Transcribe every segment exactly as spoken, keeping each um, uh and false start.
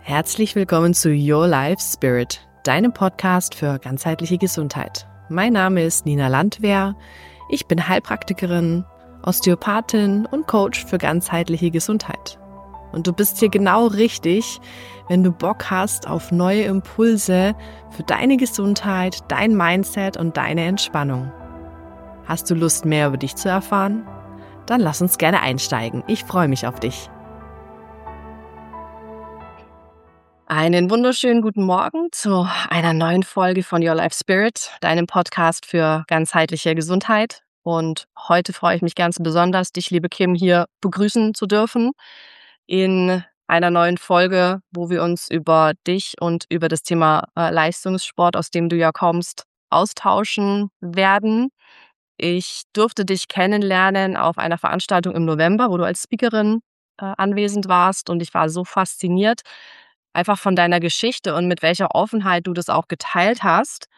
Herzlich willkommen zu Your Life Spirit, deinem Podcast für ganzheitliche Gesundheit. Mein Name ist Nina Landwehr. Ich bin Heilpraktikerin, Osteopathin und Coach für ganzheitliche Gesundheit. Und du bist hier genau richtig, wenn du Bock hast auf neue Impulse für deine Gesundheit, dein Mindset und deine Entspannung. Hast du Lust, mehr über dich zu erfahren? Dann lass uns gerne einsteigen. Ich freue mich auf dich. Einen wunderschönen guten Morgen zu einer neuen Folge von Your Life Spirit, deinem Podcast für ganzheitliche Gesundheit. Und heute freue ich mich ganz besonders, dich, liebe Kim, hier begrüßen zu dürfen in einer neuen Folge, wo wir uns über dich und über das Thema äh, Leistungssport, aus dem du ja kommst, austauschen werden. Ich durfte dich kennenlernen auf einer Veranstaltung im November, wo du als Speakerin äh, anwesend warst, und ich war so fasziniert einfach von deiner Geschichte und mit welcher Offenheit du das auch geteilt hast.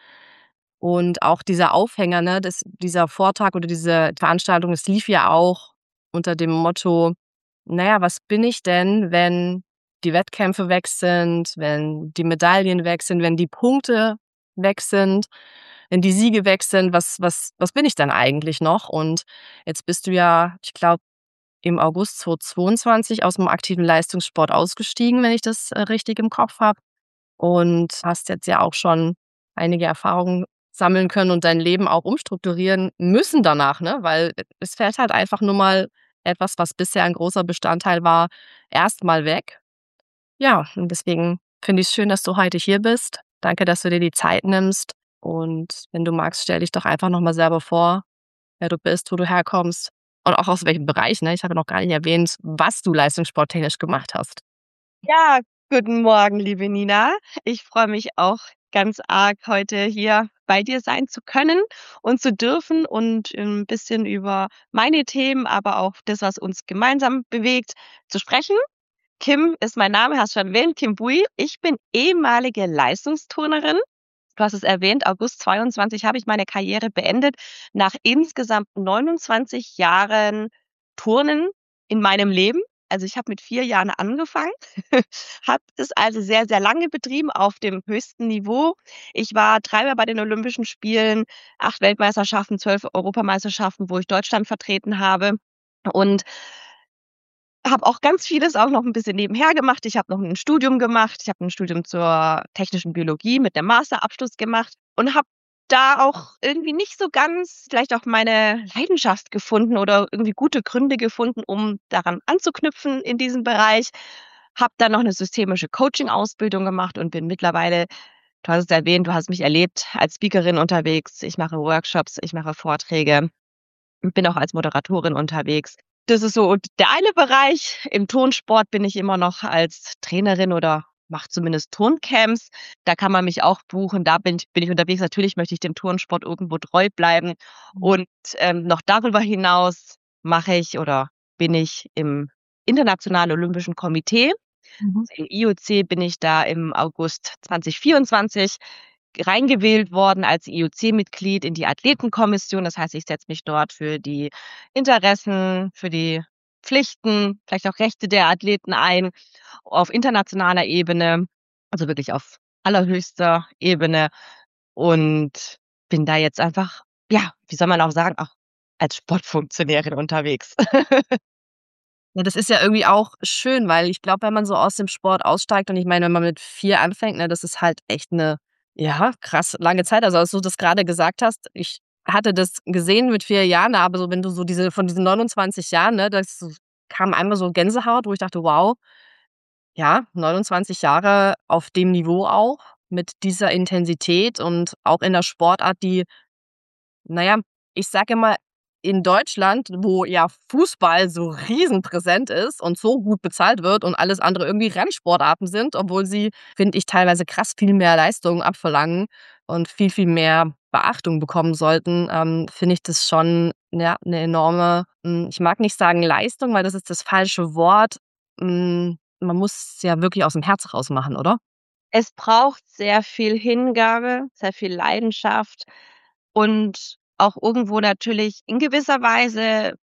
Und auch dieser Aufhänger, ne, das, dieser Vortrag oder diese Veranstaltung, es lief ja auch unter dem Motto, naja, was bin ich denn, wenn die Wettkämpfe weg sind, wenn die Medaillen weg sind, wenn die Punkte weg sind, wenn die Siege weg sind, was, was, was bin ich dann eigentlich noch? Und jetzt bist du ja, ich glaube, im August zweitausendzweiundzwanzig aus dem aktiven Leistungssport ausgestiegen, wenn ich das äh, richtig im Kopf habe. Und hast jetzt ja auch schon einige Erfahrungen sammeln können und dein Leben auch umstrukturieren müssen danach, ne? Weil es fällt halt einfach nur mal etwas, was bisher ein großer Bestandteil war, erstmal weg. Ja, und deswegen finde ich es schön, dass du heute hier bist. Danke, dass du dir die Zeit nimmst. Und wenn du magst, stell dich doch einfach noch mal selber vor, wer du bist, wo du herkommst und auch aus welchem Bereich, ne? Ich habe noch gar nicht erwähnt, was du leistungssporttechnisch gemacht hast. Ja, guten Morgen, liebe Nina. Ich freue mich auch ganz arg, heute hier bei dir sein zu können und zu dürfen und ein bisschen über meine Themen, aber auch das, was uns gemeinsam bewegt, zu sprechen. Kim ist mein Name, hast schon erwähnt, Kim Bui. Ich bin ehemalige Leistungsturnerin. Du hast es erwähnt, August zweiundzwanzig habe ich meine Karriere beendet, nach insgesamt neunundzwanzig Jahren Turnen in meinem Leben. Also, ich habe mit vier Jahren angefangen, habe das also sehr, sehr lange betrieben auf dem höchsten Niveau. Ich war dreimal bei den Olympischen Spielen, acht Weltmeisterschaften, zwölf Europameisterschaften, wo ich Deutschland vertreten habe und habe auch ganz vieles auch noch 'n bisschen nebenher gemacht. Ich habe noch 'n Studium gemacht. Ich habe 'n Studium zur technischen Biologie mit 'nem Masterabschluss gemacht und habe da auch irgendwie nicht so ganz vielleicht auch meine Leidenschaft gefunden oder irgendwie gute Gründe gefunden, um daran anzuknüpfen in diesem Bereich. Habe dann noch 'ne systemische Coaching-Ausbildung gemacht und bin mittlerweile, du hast es erwähnt, du hast mich erlebt, als Speakerin unterwegs. Ich mache Workshops, ich mache Vorträge und bin auch als Moderatorin unterwegs. Das ist so der eine Bereich. Im Turnsport bin ich immer noch als Trainerin oder mache zumindest Turncamps. Da kann man mich auch buchen. Da bin ich bin ich unterwegs. Natürlich möchte ich dem Turnsport irgendwo treu bleiben. Und, ähm, noch darüber hinaus mache ich oder bin ich im Internationalen Olympischen Komitee. Mhm. Im I O C bin ich da im August zweitausendvierundzwanzig reingewählt worden als I O C-Mitglied in die Athletenkommission. Das heißt, ich setze mich dort für die Interessen, für die Pflichten, vielleicht auch Rechte der Athleten ein auf internationaler Ebene, also wirklich auf allerhöchster Ebene, und bin da jetzt einfach, ja, wie soll man auch sagen, auch als Sportfunktionärin unterwegs. Ja, das ist ja irgendwie auch schön, weil ich glaube, wenn man so aus dem Sport aussteigt, und ich meine, wenn man mit vier anfängt, ne, das ist halt echt eine, ja, krass lange Zeit. Also, als du das gerade gesagt hast, ich hatte das gesehen mit vier Jahren, aber so wenn du so diese von diesen neunundzwanzig Jahren, ne, das so kam einmal so Gänsehaut, wo ich dachte: „Wow, ja, neunundzwanzig Jahre auf dem Niveau auch, mit dieser Intensität und auch in der Sportart, die, na ja, ich sage immer, in Deutschland, wo ja Fußball so riesenpräsent ist und so gut bezahlt wird und alles andere irgendwie Rennsportarten sind, obwohl sie, finde ich, teilweise krass viel mehr Leistung abverlangen und viel, viel mehr Beachtung bekommen sollten, ähm, finde ich das schon, ja, 'ne enorme, hm, ich mag nicht sagen Leistung, weil das ist das falsche Wort. Hm, man muss es ja wirklich aus'm Herz raus machen, oder? Es braucht sehr viel Hingabe, sehr viel Leidenschaft und auch irgendwo natürlich in gewisser Weise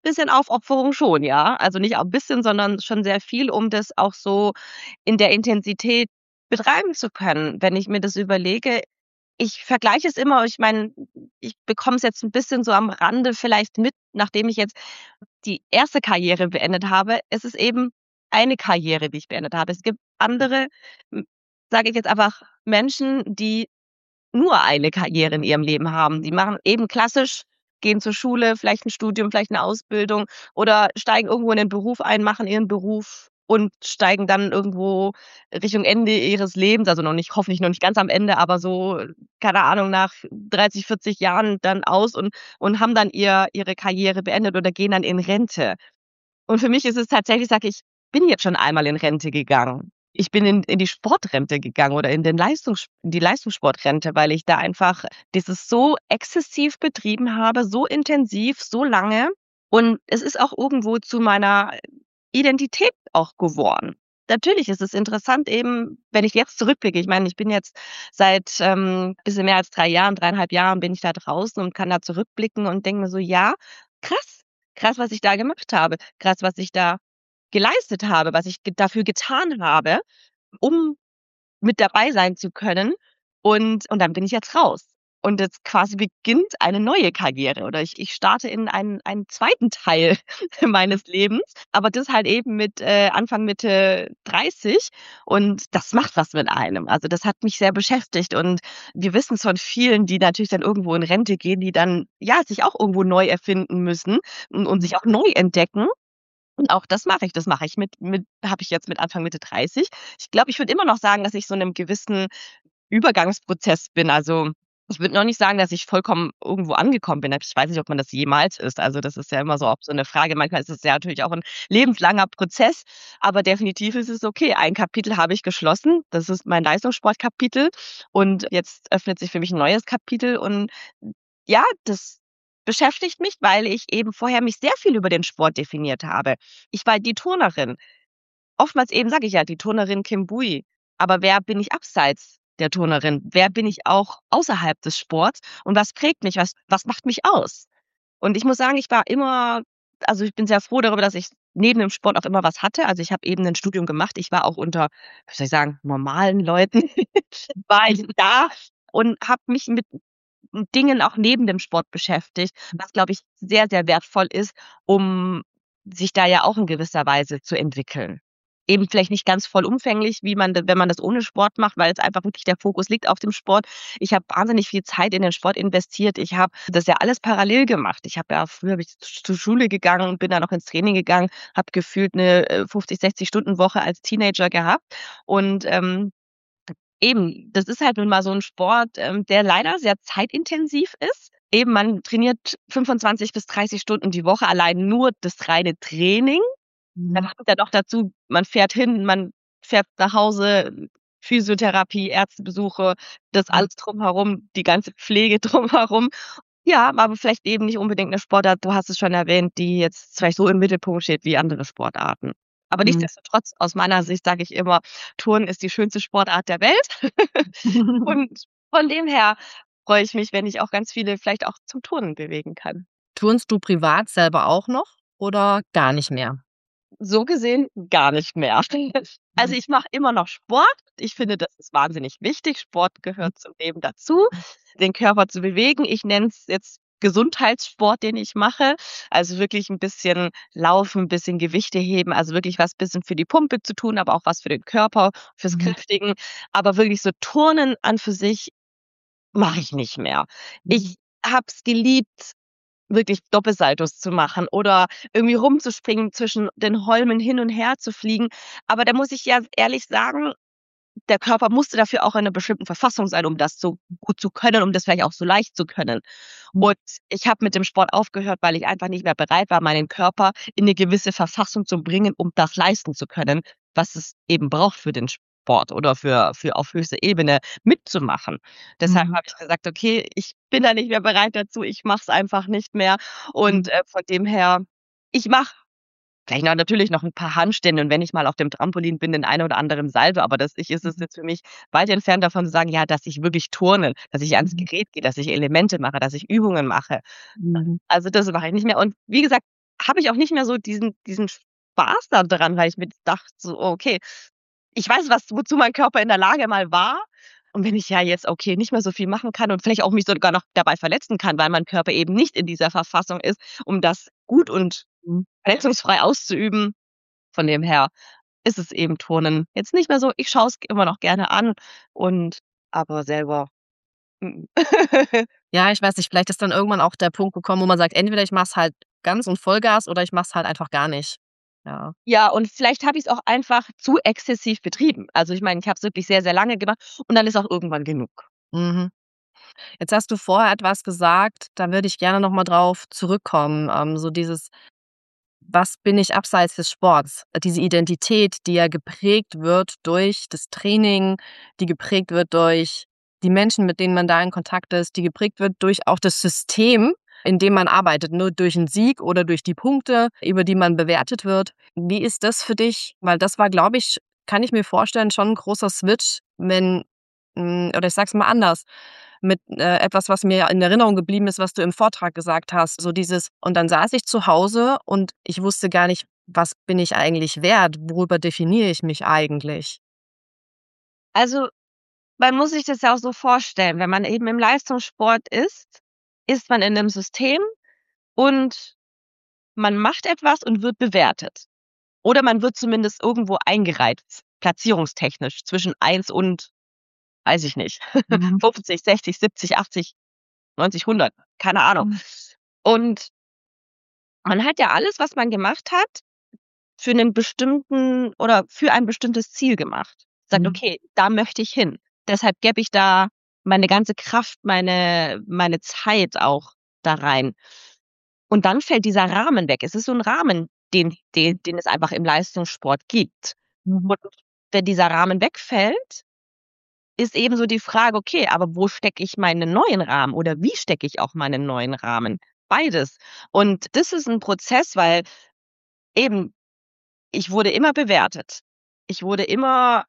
bisschen Aufopferung schon, ja. Also nicht ein bisschen, sondern schon sehr viel, um das auch so in der Intensität betreiben zu können. Wenn ich mir das überlege, ich vergleiche es immer, ich meine, ich bekomme es jetzt ein bisschen so am Rande vielleicht mit, nachdem ich jetzt die erste Karriere beendet habe. Es ist eben eine Karriere, die ich beendet habe. Es gibt andere, hm, sage ich jetzt einfach, Menschen, die nur eine Karriere in ihrem Leben haben. Die machen eben klassisch, gehen zur Schule, vielleicht ein Studium, vielleicht eine Ausbildung oder steigen irgendwo in den Beruf ein, machen ihren Beruf und steigen dann irgendwo Richtung Ende ihres Lebens, also noch nicht, hoffentlich noch nicht ganz am Ende, aber so, keine Ahnung, nach dreißig, vierzig Jahren dann aus und und haben dann ihr ihre Karriere beendet oder gehen dann in Rente. Und für mich ist es tatsächlich, sage ich, bin jetzt schon einmal in Rente gegangen. Ich bin in in die Sportrente gegangen oder in den Leistungs in die Leistungssportrente, weil ich da einfach dieses so exzessiv betrieben habe, so intensiv, so lange. Und es ist auch irgendwo zu meiner Identität auch geworden. Natürlich ist es interessant eben, wenn ich jetzt zurückblicke. Ich meine, ich bin jetzt seit, ähm, bisschen mehr als drei Jahren, dreieinhalb Jahren bin ich da draußen und kann da zurückblicken und denke mir so: „Ja, krass, krass, was ich da gemacht habe. Krass, was ich da geleistet habe, was ich ge dafür getan habe, um mit dabei sein zu können. Und und dann bin ich jetzt raus. Und jetzt quasi beginnt eine neue Karriere oder ich ich starte in einen einen zweiten Teil meines Lebens, aber das halt eben mit, äh, Anfang, Mitte dreißig und das macht was mit einem. Also, das hat mich sehr beschäftigt und wir wissen's von vielen, die natürlich dann irgendwo in Rente gehen, die dann, ja, sich auch irgendwo neu erfinden müssen und und sich auch neu entdecken. Und auch das mache ich. Das mache ich mit mit habe ich jetzt mit Anfang, Mitte dreißig. Ich glaube, ich würde immer noch sagen, dass ich so in 'nem gewissen Übergangsprozess bin. Also, ich würde noch nicht sagen, dass ich vollkommen irgendwo angekommen bin. Ich weiß nicht, ob man das jemals ist. Also, das ist ja immer so auch so 'ne Frage. Manchmal ist es ja natürlich auch 'n lebenslanger Prozess, aber definitiv ist es okay. Ein Kapitel habe ich geschlossen. Das ist mein Leistungssportkapitel und jetzt öffnet sich für mich 'n neues Kapitel und ja, das beschäftigt mich, weil ich eben vorher mich sehr viel über den Sport definiert habe. Ich war die Turnerin. Oftmals eben sage ich ja, die Turnerin Kim Bui. Aber wer bin ich abseits der Turnerin? Wer bin ich auch außerhalb des Sports? Und was prägt mich? Was was macht mich aus? Und ich muss sagen, ich war immer also, ich bin sehr froh darüber, dass ich neben dem Sport auch immer was hatte. Also, ich habe eben 'nen Studium gemacht. Ich war auch unter, wie soll ich sagen, normalen Leuten war ich da und habe mich mit Dingen auch neben dem Sport beschäftigt, was, glaube ich, sehr, sehr wertvoll ist, um sich da ja auch in gewisser Weise zu entwickeln. Eben vielleicht nicht ganz vollumfänglich, wie man d wenn man das ohne Sport macht, weil jetzt einfach wirklich der Fokus liegt auf dem Sport. Ich habe wahnsinnig viel Zeit in den Sport investiert. Ich habe das ja alles parallel gemacht. Ich habe ja früher bin ich z zur Schule gegangen und bin dann noch ins Training gegangen, habe gefühlt 'ne, äh, fünfzig, sechzig Stunden Woche als Teenager gehabt und, ähm, eben, das ist halt nun mal so 'n Sport, ähm, der leider sehr zeitintensiv ist. Eben, man trainiert fünfundzwanzig bis dreißig Stunden die Woche, allein nur das reine Training. Dann Mhm. kommt ja noch dazu, man fährt hin, man fährt nach Hause, Physiotherapie, Ärztebesuche, das Mhm. alles drumherum, die ganze Pflege drumherum. Ja, aber vielleicht eben nicht unbedingt 'ne Sportart, du hast es schon erwähnt, die jetzt vielleicht so im Mittelpunkt steht wie andere Sportarten. Aber Mhm. nichtsdestotrotz, aus meiner Sicht sage ich immer, Turnen ist die schönste Sportart der Welt. Und von dem her freue ich mich, wenn ich auch ganz viele vielleicht auch zum Turnen bewegen kann. Turnst du privat selber auch noch oder gar nicht mehr? So gesehen gar nicht mehr. Also, Mhm. ich mache immer noch Sport. Ich finde, das ist wahnsinnig wichtig. Sport Mhm. gehört zum Leben dazu, Mhm. den Körper zu bewegen. Ich nenne es jetzt Gesundheitssport, den ich mache. Also, wirklich 'n bisschen laufen, 'n bisschen Gewichte heben, also, wirklich was bisschen für die Pumpe zu tun, aber auch was für den Körper, fürs Mhm. Kräftigen. Aber wirklich so Turnen an für sich mache ich nicht mehr. Mhm. Ich habe es geliebt, wirklich Doppelsaltos zu machen oder irgendwie rumzuspringen, zwischen den Holmen hin und her zu fliegen. Aber da muss ich ja ehrlich sagen, der Körper musste dafür auch in 'ner bestimmten Verfassung sein, um das so gut zu können, um das vielleicht auch so leicht zu können. Mhm. Und ich habe mit dem Sport aufgehört, weil ich einfach nicht mehr bereit war, meinen Körper in 'ne gewisse Verfassung zu bringen, um das leisten zu können, was es eben braucht für den Sport oder für für auf höchster Ebene mitzumachen. Deshalb Mhm. habe ich gesagt: „Okay, ich bin da nicht mehr bereit dazu. Ich mache es einfach nicht mehr.“ Und, Mhm. äh, von dem her ich mache vielleicht noch natürlich noch 'n paar Handstände und wenn ich mal auf dem Trampolin bin, den einen oder anderen Salto, aber das ich ist es Mhm. jetzt für mich weit entfernt davon zu sagen, ja, dass ich wirklich turne, dass ich ans Mhm. Gerät gehe, dass ich Elemente mache, dass ich Übungen mache. Mhm. Also, das mache ich nicht mehr. Und wie gesagt habe ich auch nicht mehr so diesen diesen Spaß da dran, weil ich mir dachte so: „Oh, okay, ich weiß, was wozu mein Körper in der Lage mal war. Und wenn ich ja jetzt, okay, nicht mehr so viel machen kann und vielleicht auch mich sogar noch dabei verletzen kann, weil mein Körper eben nicht in dieser Verfassung ist, um das gut und Mhm. verletzungsfrei auszuüben. Von dem her ist es eben Turnen jetzt nicht mehr so. Ich schaue es immer noch gerne an und aber selber, mm. Ja, ich weiß nicht, vielleicht ist dann irgendwann auch der Punkt gekommen, wo man sagt: „Entweder ich mache es halt ganz und Vollgas oder ich mache es halt einfach gar nicht.“ Ja. Ja, und vielleicht habe ich's auch einfach zu exzessiv betrieben. Also, ich meine, ich habe es wirklich sehr, sehr lange gemacht und dann ist auch irgendwann genug. Mhm. Jetzt hast du vorher etwas gesagt, da würde ich gerne noch mal drauf zurückkommen. Ähm, so dieses: „Was bin ich abseits des Sports?“ Diese Identität, die ja geprägt wird durch das Training, die geprägt wird durch die Menschen, mit denen man da in Kontakt ist, die geprägt wird durch auch das System, in dem man arbeitet, nur durch 'n Sieg oder durch die Punkte, über die man bewertet wird. Wie ist das für dich? Weil das war, glaube ich, kann ich mir vorstellen, schon 'n großer Switch, wenn hm, oder ich sage es mal anders, mit, äh, etwas, was mir in Erinnerung geblieben ist, was du im Vortrag gesagt hast, so dieses: „Und dann saß ich zu Hause und ich wusste gar nicht, was bin ich eigentlich wert? Worüber definiere ich mich eigentlich?“ Also, man muss sich das ja auch so vorstellen, wenn man eben im Leistungssport ist, ist man in 'nem System und man macht etwas und wird bewertet. Oder man wird zumindest irgendwo eingereiht, platzierungstechnisch zwischen eins und, weiß ich nicht, Mhm. fünfzig, sechzig, siebzig, achtzig, neunzig, hundert, keine Ahnung. Mhm. Und man hat ja alles, was man gemacht hat, für 'nen bestimmten oder für ein bestimmtes Ziel gemacht. Sagt: Mhm. „Okay, da möchte ich hin. Deshalb gebe ich da meine ganze Kraft, meine meine Zeit auch da rein.“ Und dann fällt dieser Rahmen weg. Es ist so 'n Rahmen, den den den es einfach im Leistungssport gibt. Mhm. Und wenn dieser Rahmen wegfällt, ist eben so die Frage: „Okay, aber wo stecke ich meinen neuen Rahmen oder wie stecke ich auch meinen neuen Rahmen?“ Beides. Und das ist 'n Prozess, weil eben ich wurde immer bewertet. Ich wurde immer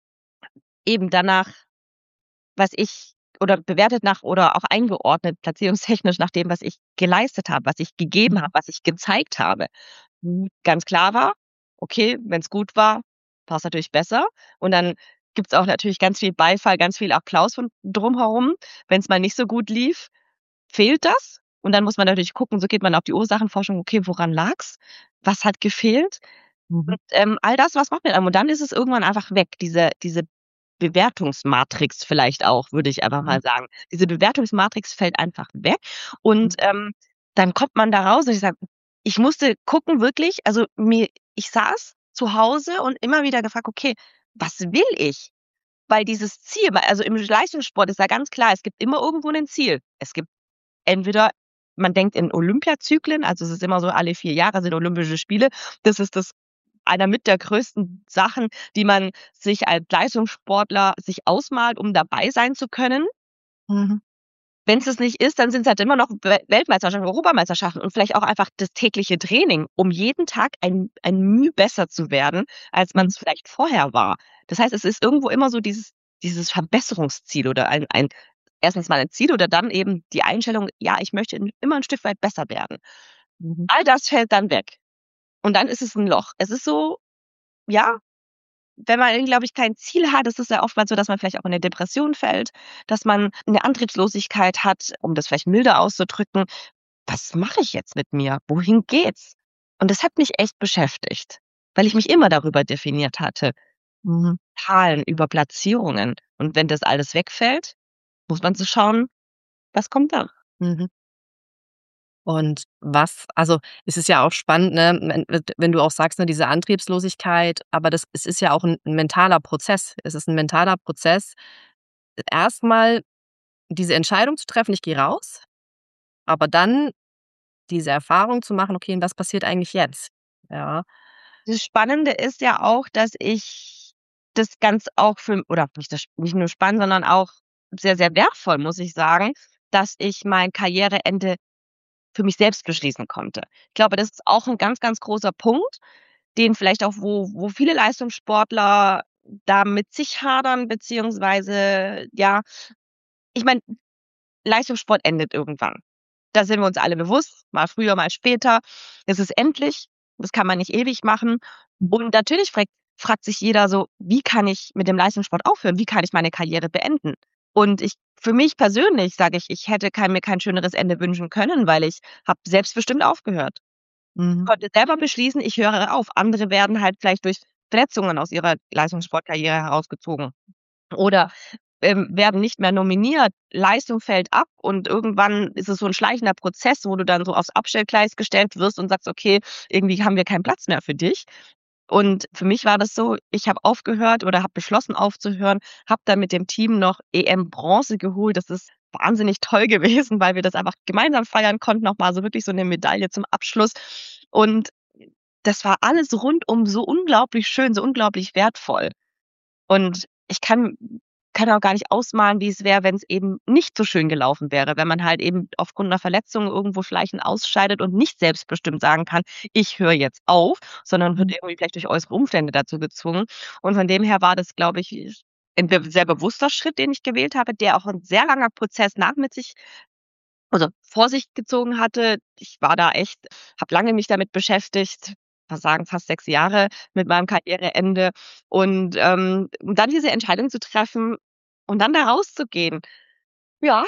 eben danach, was ich oder bewertet nach oder auch eingeordnet, platzierungstechnisch nach dem, was ich geleistet habe, was ich gegeben habe, Mhm. was ich gezeigt habe. Hm, ganz klar war, okay, wenn's gut war, war's natürlich besser. Und dann gibt's auch natürlich ganz viel Beifall, ganz viel Applaus von drumherum. Wenn's mal nicht so gut lief, fehlt das. Und dann muss man natürlich gucken, so geht man auf die Ursachenforschung, okay, woran lag's? Was hat gefehlt? Mhm. Und, ähm, all das, was macht mit einem? Und dann ist es irgendwann einfach weg, diese diese Bewertungsmatrix vielleicht auch, würde ich einfach Mhm. mal sagen. Diese Bewertungsmatrix fällt einfach weg und, Mhm. ähm, dann kommt man da raus und ich sage ich musste gucken wirklich, also mir ich saß zu Hause und immer wieder gefragt: „Okay, was will ich?“ Weil dieses Ziel weil also im Leistungssport ist ja ganz klar, es gibt immer irgendwo 'nen Ziel. Es gibt entweder man denkt in Olympiazyklen, also es ist immer so, alle vier Jahre sind Olympische Spiele. Das ist das einer mit der größten Sachen, die man sich als Leistungssportler sich ausmalt, um dabei sein zu können. Mhm. Wenn's das nicht ist, dann sind's halt immer noch We Weltmeisterschaften, Europameisterschaften und vielleicht auch einfach das tägliche Training, um jeden Tag ein ein Müh besser zu werden, als Mhm. man's vielleicht vorher war. Das heißt, es ist irgendwo immer so dieses dieses Verbesserungsziel oder ein ein erstens mal ein Ziel oder dann eben die Einstellung: „Ja, ich möchte 'n immer 'n Stück weit besser werden.“ Mhm. All das fällt dann weg. Und dann ist es 'n Loch. Es ist so, ja, wenn man irgendwie, glaube ich, kein Ziel hat, ist es ja oftmals so, dass man vielleicht auch in 'ne Depression fällt, dass man 'ne Antriebslosigkeit hat, um das vielleicht milder auszudrücken. „Was mache ich jetzt mit mir? Wohin geht's?“ Und das hat mich echt beschäftigt, weil ich mich immer darüber definiert hatte. Mhm. Zahlen, über Platzierungen. Und wenn das alles wegfällt, muss man so schauen, was kommt dann? Mhm. Und was also, es ist ja auch spannend, ne, wenn wenn du auch sagst, ne, diese Antriebslosigkeit, aber das es ist ja auch 'n 'n mentaler Prozess. Es ist 'n mentaler Prozess, erst mal diese Entscheidung zu treffen: „Ich gehe raus“, aber dann diese Erfahrung zu machen: „Okay, und was passiert eigentlich jetzt?“ Ja. Das Spannende ist ja auch, dass ich das ganz auch für oder nicht das nicht nur spannend, sondern auch sehr, sehr wertvoll, muss ich sagen, dass ich mein Karriereende für mich selbst beschließen konnte. Ich glaube, das ist auch 'n ganz, ganz großer Punkt, den vielleicht auch wo wo viele Leistungssportler da mit sich hadern, beziehungsweise ja, ich meine, Leistungssport endet irgendwann. Da sind wir uns alle bewusst, mal früher, mal später. Es ist endlich, das kann man nicht ewig machen. Und natürlich fragt fragt sich jeder so: „Wie kann ich mit dem Leistungssport aufhören? Wie kann ich meine Karriere beenden?“ Und ich für mich persönlich sage ich, ich hätte kein mir kein schöneres Ende wünschen können, weil ich habe selbstbestimmt aufgehört. Mhm. Konnte selber beschließen, ich höre auf. Andere werden halt vielleicht durch Verletzungen aus ihrer Leistungssportkarriere herausgezogen oder, ähm, werden nicht mehr nominiert. Leistung fällt ab und irgendwann ist es so 'n schleichender Prozess, wo du dann so aufs Abstellgleis gestellt wirst und sagst: „Okay, irgendwie haben wir keinen Platz mehr für dich.“ Und für mich war das so, ich habe aufgehört oder habe beschlossen aufzuhören, habe dann mit dem Team noch E M Bronze geholt. Das ist wahnsinnig toll gewesen, weil wir das einfach gemeinsam feiern konnten, noch mal so wirklich so 'ne Medaille zum Abschluss. Und das war alles rundum so unglaublich schön, so unglaublich wertvoll. Und ich kann kann auch gar nicht ausmalen, wie es wäre, wenn's eben nicht so schön gelaufen wäre, wenn man halt eben aufgrund 'ner Verletzung irgendwo schleichend ausscheidet und nicht selbstbestimmt sagen kann: „Ich höre jetzt auf“, sondern wird Mhm. irgendwie vielleicht durch äußere Umstände dazu gezwungen. Und von dem her war das, glaube ich, ein be sehr bewusster Schritt, den ich gewählt habe, der auch 'n sehr langer Prozess nach mit sich also, vor sich gezogen hatte. Ich war da echt habe lange mich damit beschäftigt, würde sagen fast sechs Jahre mit meinem Karriereende und, ähm, um dann diese Entscheidung zu treffen und dann da rauszugehen. Ja,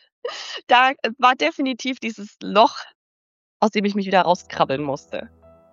da war definitiv dieses Loch, aus dem ich mich wieder rauskrabbeln musste.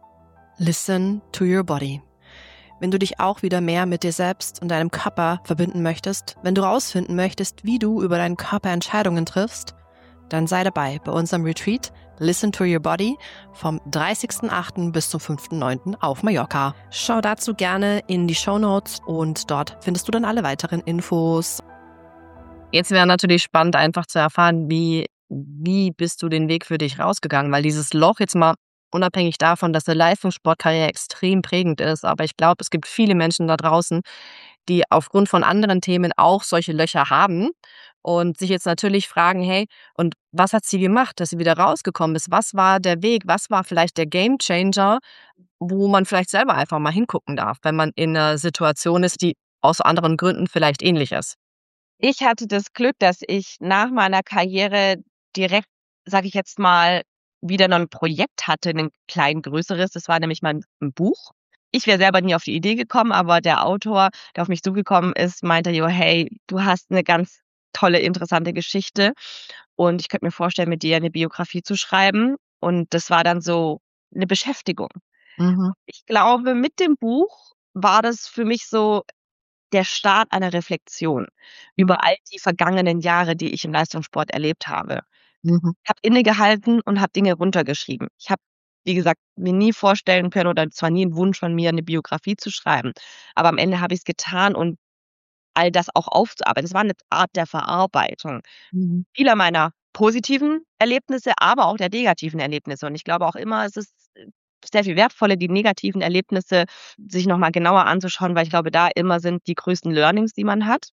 Listen to your body. Wenn du dich auch wieder mehr mit dir selbst und deinem Körper verbinden möchtest, wenn du rausfinden möchtest, wie du über deinen Körper Entscheidungen triffst, dann sei dabei bei unserem Retreat Listen to Your Body vom dreißigsten achten bis zum fünften neunten auf Mallorca. Schau dazu gerne in die Shownotes und dort findest du dann alle weiteren Infos. Jetzt wäre natürlich spannend, einfach zu erfahren, wie wie bist du den Weg für dich rausgegangen? Weil dieses Loch jetzt mal unabhängig davon, dass 'ne Leistungssportkarriere extrem prägend ist, aber ich glaube, es gibt viele Menschen da draußen, die aufgrund von anderen Themen auch solche Löcher haben und sich jetzt natürlich fragen: „Hey, und was hat sie gemacht, dass sie wieder rausgekommen ist? Was war der Weg? Was war vielleicht der Gamechanger?“ Wo man vielleicht selber einfach mal hingucken darf, wenn man in 'ner Situation ist, die aus anderen Gründen vielleicht ähnlich ist. Ich hatte das Glück, dass ich nach meiner Karriere direkt, sage ich jetzt mal, wieder 'nen Projekt hatte, 'nen klein größeres. Das war nämlich mein 'n Buch. Ich wäre selber nie auf die Idee gekommen, aber der Autor, der auf mich zugekommen ist, meinte: „Jo, hey, du hast 'ne ganz tolle, interessante Geschichte und ich könnte mir vorstellen, mit dir 'ne Biografie zu schreiben.“ Und das war dann so 'ne Beschäftigung. Mhm. Ich glaube, mit dem Buch war das für mich so der Start einer Reflexion über all die vergangenen Jahre, die ich im Leistungssport erlebt habe. Mhm. Habe innegehalten und habe Dinge runtergeschrieben. Ich habe, wie gesagt, mir nie vorstellen können oder es war nie 'n Wunsch von mir, 'ne Biografie zu schreiben. Aber am Ende habe ich's getan und all das auch aufzuarbeiten. Es war 'ne Art der Verarbeitung Mhm. vieler meiner positiven Erlebnisse, aber auch der negativen Erlebnisse. Und ich glaube auch immer, es ist, äh, sehr viel wertvoller, die negativen Erlebnisse sich noch mal genauer anzuschauen, weil ich glaube, da immer sind die größten Learnings, die man hat.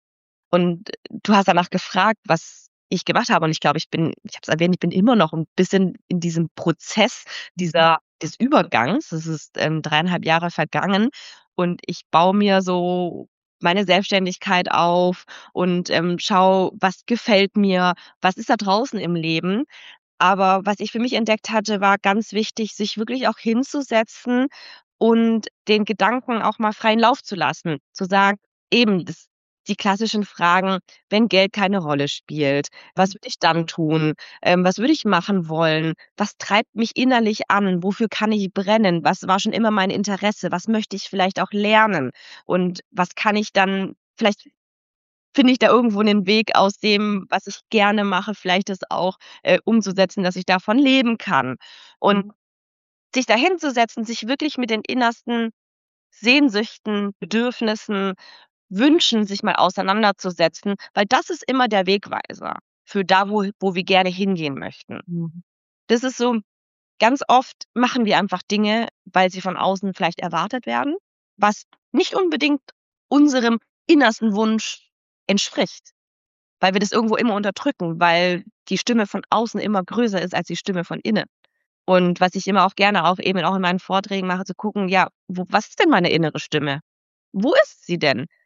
Und du hast danach gefragt, was ich gemacht habe. Und ich glaube, ich bin ich habe es erwähnt, ich bin immer noch 'n bisschen in diesem Prozess dieser des Übergangs. Es ist, ähm, dreieinhalb Jahre vergangen und ich baue mir so meine Selbstständigkeit auf und, ähm, schaue, was gefällt mir, was ist da draußen im Leben. Aber was ich für mich entdeckt hatte, war ganz wichtig, sich wirklich auch hinzusetzen und den Gedanken auch mal freien Lauf zu lassen. Zu sagen eben das die klassischen Fragen: „Wenn Geld keine Rolle spielt, was würde ich dann tun? Ähm, was würde ich machen wollen? Was treibt mich innerlich an? Wofür kann ich brennen? Was war schon immer mein Interesse? Was möchte ich vielleicht auch lernen? Und was kann ich dann vielleicht finde ich da irgendwo 'nen Weg aus dem, was ich gerne mache, vielleicht das auch, äh, umzusetzen, dass ich davon leben kann.“ Und sich da hinzusetzen, sich wirklich mit den innersten Sehnsüchten, Bedürfnissen, Wünschen sich mal auseinanderzusetzen, weil das ist immer der Wegweiser für da, wo wo wir gerne hingehen möchten. Mhm. Das ist so ganz oft machen wir einfach Dinge, weil sie von außen vielleicht erwartet werden, was nicht unbedingt unserem innersten Wunsch entspricht, weil wir das irgendwo immer unterdrücken, weil die Stimme von außen immer größer ist als die Stimme von innen. Und was ich immer auch gerne auch eben auch in meinen Vorträgen mache, zu gucken, ja, wo was ist denn meine innere Stimme? Wo ist sie denn?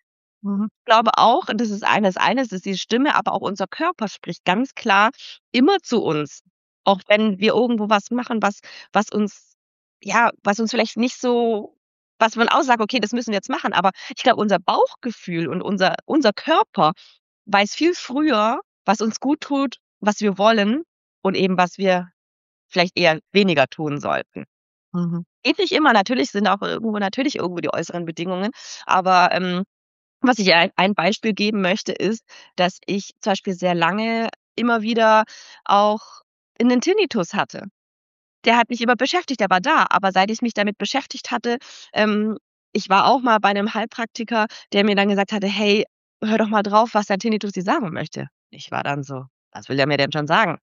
Mhm. Ich glaube auch, und das ist eine das eine, das ist die Stimme, aber auch unser Körper spricht ganz klar immer zu uns. Auch wenn wir irgendwo was machen, was was uns ja, was uns vielleicht nicht so, was man auch sagt: „Okay, das müssen wir jetzt machen." Aber ich glaube, unser Bauchgefühl und unser unser Körper weiß viel früher, was uns gut tut, was wir wollen und eben was wir vielleicht eher weniger tun sollten. Mhm. Geht nicht immer, natürlich sind auch irgendwo natürlich irgendwo die äußeren Bedingungen, aber, ähm, was ich ein ein Beispiel geben möchte, ist, dass ich zum Beispiel sehr lange immer wieder auch 'nen Tinnitus hatte. Der hat mich immer beschäftigt, der war da, aber seit ich mich damit beschäftigt hatte, ähm ich war auch mal bei 'nem Heilpraktiker, der mir dann gesagt hatte: „Hey, hör doch mal drauf, was dein Tinnitus dir sagen möchte." Ich war dann so: „Was will der mir denn schon sagen?"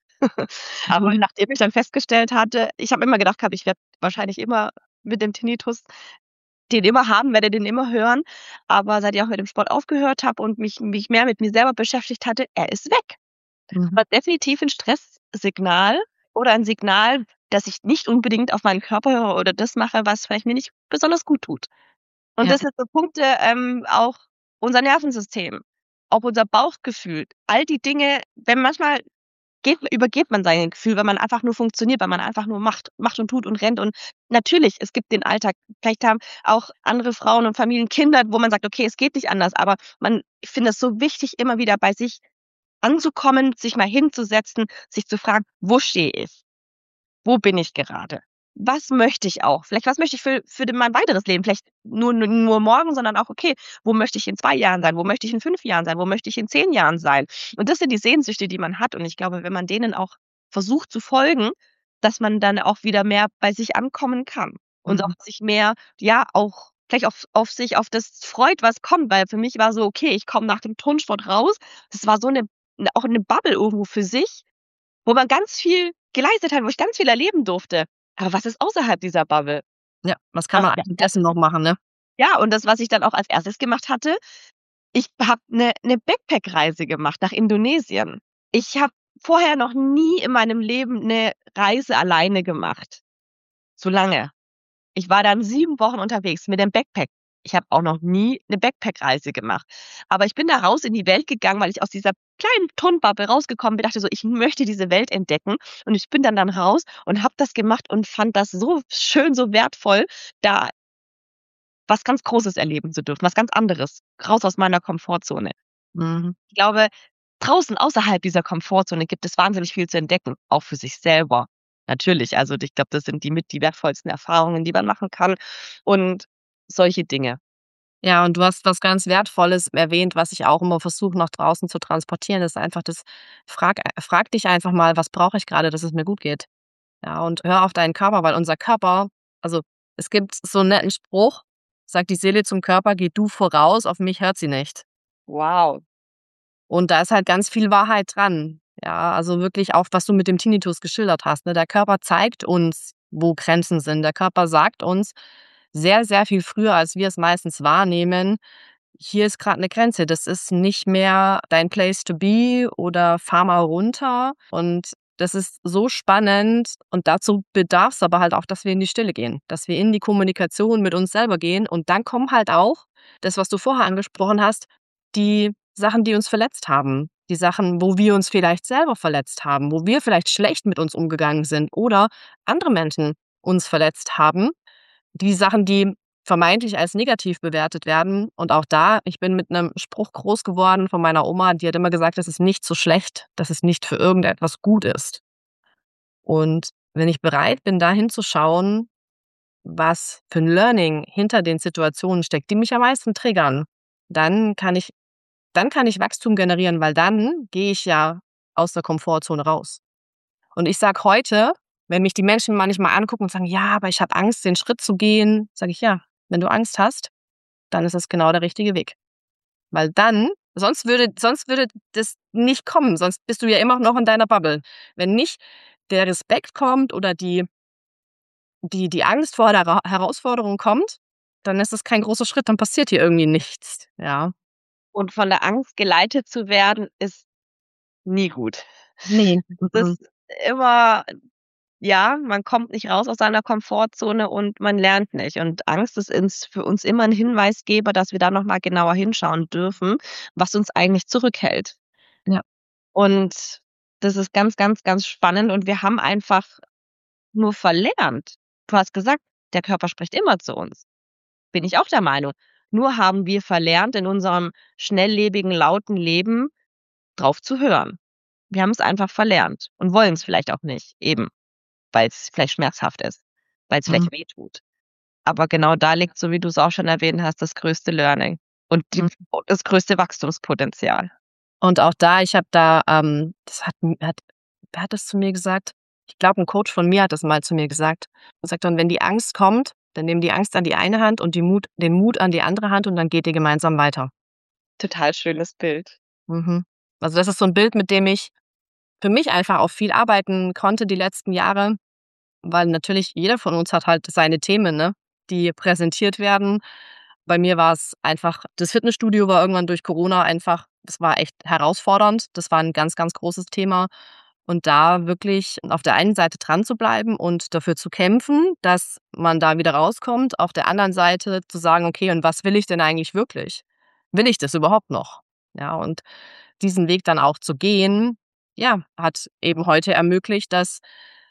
Aber nachdem ich dann festgestellt hatte, ich habe immer gedacht gehabt, ich werde wahrscheinlich immer mit dem Tinnitus den immer haben, werde den immer hören. Aber seit ich auch mit dem Sport aufgehört habe und mich mich mehr mit mir selber beschäftigt hatte, er ist weg. Mhm. War definitiv 'n Stresssignal oder 'n Signal, dass ich nicht unbedingt auf meinen Körper höre oder das mache, was vielleicht mir nicht besonders gut tut. Und Ja. das sind so Punkte, ähm, auch unser Nervensystem, auch unser Bauchgefühl, all die Dinge, wenn manchmal geht übergeht man sein Gefühl, weil man einfach nur funktioniert, weil man einfach nur macht macht und tut und rennt und natürlich, es gibt den Alltag. Vielleicht haben auch andere Frauen und Familien Kinder, wo man sagt: „Okay, es geht nicht anders." Aber man ich finde es so wichtig, immer wieder bei sich anzukommen, sich mal hinzusetzen, sich zu fragen: „Wo stehe ich? Wo bin ich gerade? Was möchte ich auch? Vielleicht was möchte ich für für d mein weiteres Leben? Vielleicht nur nur nur morgen, sondern auch, okay, wo möchte ich in zwei Jahren sein? Wo möchte ich in fünf Jahren sein? Wo möchte ich in zehn Jahren sein?" Und das sind die Sehnsüchte, die man hat. Und ich glaube, wenn man denen auch versucht zu folgen, dass man dann auch wieder mehr bei sich ankommen kann und auch Mhm. sich mehr, ja, auch vielleicht auf auf sich auf das freut, was kommt. Weil für mich war so: Okay, ich komme nach dem Turnsport raus. Das war so 'ne 'ne auch 'ne Bubble irgendwo für sich, wo man ganz viel geleistet hat, wo ich ganz viel erleben durfte. Aber was ist außerhalb dieser Bubble? Ja, was kann Was man ich als währenddessen erstes noch machen, ne? ja, und das, was ich dann auch als erstes gemacht hatte, ich habe 'ne 'ne Backpack-Reise gemacht nach Indonesien. Ich habe vorher noch nie in meinem Leben 'ne Reise alleine gemacht, so lange. Ich war dann sieben Wochen unterwegs mit dem Backpack. Ich habe auch noch nie 'ne Backpack-Reise gemacht. Aber ich bin da raus in die Welt gegangen, weil ich aus dieser kleinen Turnbubble rausgekommen bin, dachte so: „Ich möchte diese Welt entdecken." Und ich bin dann dann raus und habe das gemacht und fand das so schön, so wertvoll, da was ganz Großes erleben zu dürfen, was ganz anderes, raus aus meiner Komfortzone. Mhm. Ich glaube, draußen außerhalb dieser Komfortzone gibt es wahnsinnig viel zu entdecken, auch für sich selber. Natürlich, also ich glaube, das sind die mit die wertvollsten Erfahrungen, die man machen kann und solche Dinge. Ja, und du hast was ganz Wertvolles erwähnt, was ich auch immer versuche, nach draußen zu transportieren, ist einfach das frag ei frag dich einfach mal: „Was brauche ich grade, dass es mir gut geht?“ Ja, und hör auf deinen Körper, weil unser Körper also, es gibt so 'n netten Spruch, sagt die Seele zum Körper: „Geh du voraus, auf mich hört sie nicht.“ Wow. Und da ist halt ganz viel Wahrheit dran. Ja, also wirklich auch, was du mit dem Tinnitus geschildert hast, ne? Der Körper zeigt uns, wo Grenzen sind. Der Körper sagt uns sehr, sehr viel früher, als wir es meistens wahrnehmen: „Hier ist grad 'ne Grenze. Das ist nicht mehr dein Place to be oder fahr mal runter.“ Und das ist so spannend und dazu bedarf's aber halt auch, dass wir in die Stille gehen, dass wir in die Kommunikation mit uns selber gehen. Und dann kommen halt auch das, was du vorher angesprochen hast, die Sachen, die uns verletzt haben, die Sachen, wo wir uns vielleicht selber verletzt haben, wo wir vielleicht schlecht mit uns umgegangen sind oder andere Menschen uns verletzt haben. Die Sachen, die vermeintlich als negativ bewertet werden. Und auch da, ich bin mit 'nem Spruch groß geworden von meiner Oma, die hat immer gesagt: „Es ist nicht so schlecht, dass es nicht für irgendetwas gut ist.“ Und wenn ich bereit bin, da hinzuschauen, was für 'n Learning hinter den Situationen steckt, die mich am meisten triggern, dann kann ich dann kann ich Wachstum generieren, weil dann gehe ich ja aus der Komfortzone raus. Und ich sage heute, wenn mich die Menschen manchmal angucken und sagen: „Ja, aber ich habe Angst, den Schritt zu gehen“, sage ich: „Ja, wenn du Angst hast, dann ist es genau der richtige Weg.“ Weil dann sonst würde sonst würde das nicht kommen, sonst bist du ja immer noch in deiner Bubble. Wenn nicht der Respekt kommt oder die die die Angst vor der Ra Herausforderung kommt, dann ist es kein großer Schritt, dann passiert hier irgendwie nichts, ja. Und von der Angst geleitet zu werden, ist nie gut. Ne, Das mm. ist immer Ja, man kommt nicht raus aus seiner Komfortzone und man lernt nicht. Und Angst ist ins für uns immer 'n Hinweisgeber, dass wir da noch mal genauer hinschauen dürfen, was uns eigentlich zurückhält. Ja. Und das ist ganz, ganz, ganz spannend und wir haben einfach nur verlernt. Du hast gesagt, der Körper spricht immer zu uns. Bin ich auch der Meinung. Nur haben wir verlernt, in unserem schnelllebigen, lauten Leben drauf zu hören. Wir haben es einfach verlernt und wollen's vielleicht auch nicht, eben, weil's vielleicht schmerzhaft ist, weil's Mhm. vielleicht wehtut. Aber genau da liegt, so wie du's auch schon erwähnt hast, das größte Learning und die Mhm. das größte Wachstumspotenzial. Und auch da ich habe da, ähm das hat m hat wer hat das zu mir gesagt? Ich glaube, 'n Coach von mir hat das mal zu mir gesagt. Er sagt dann: „Wenn die Angst kommt, dann nimm die Angst an die eine Hand und die Mut den Mut an die andere Hand und dann geht ihr gemeinsam weiter.“ Total schönes Bild. Mhm. Also, das ist so 'n Bild, mit dem ich für mich einfach auch viel arbeiten konnte die letzten Jahre, weil natürlich jeder von uns hat halt seine Themen, ne, die präsentiert werden. Bei mir war's einfach das Fitnessstudio war irgendwann durch Corona einfach das war echt herausfordernd. Das war 'n ganz, ganz großes Thema. Und da wirklich auf der einen Seite dranzubleiben und dafür zu kämpfen, dass man da wieder rauskommt, auf der anderen Seite zu sagen: „Okay, und was will ich denn eigentlich wirklich? Will ich das überhaupt noch?“ Ja, und diesen Weg dann auch zu gehen, ja, hat eben heute ermöglicht, dass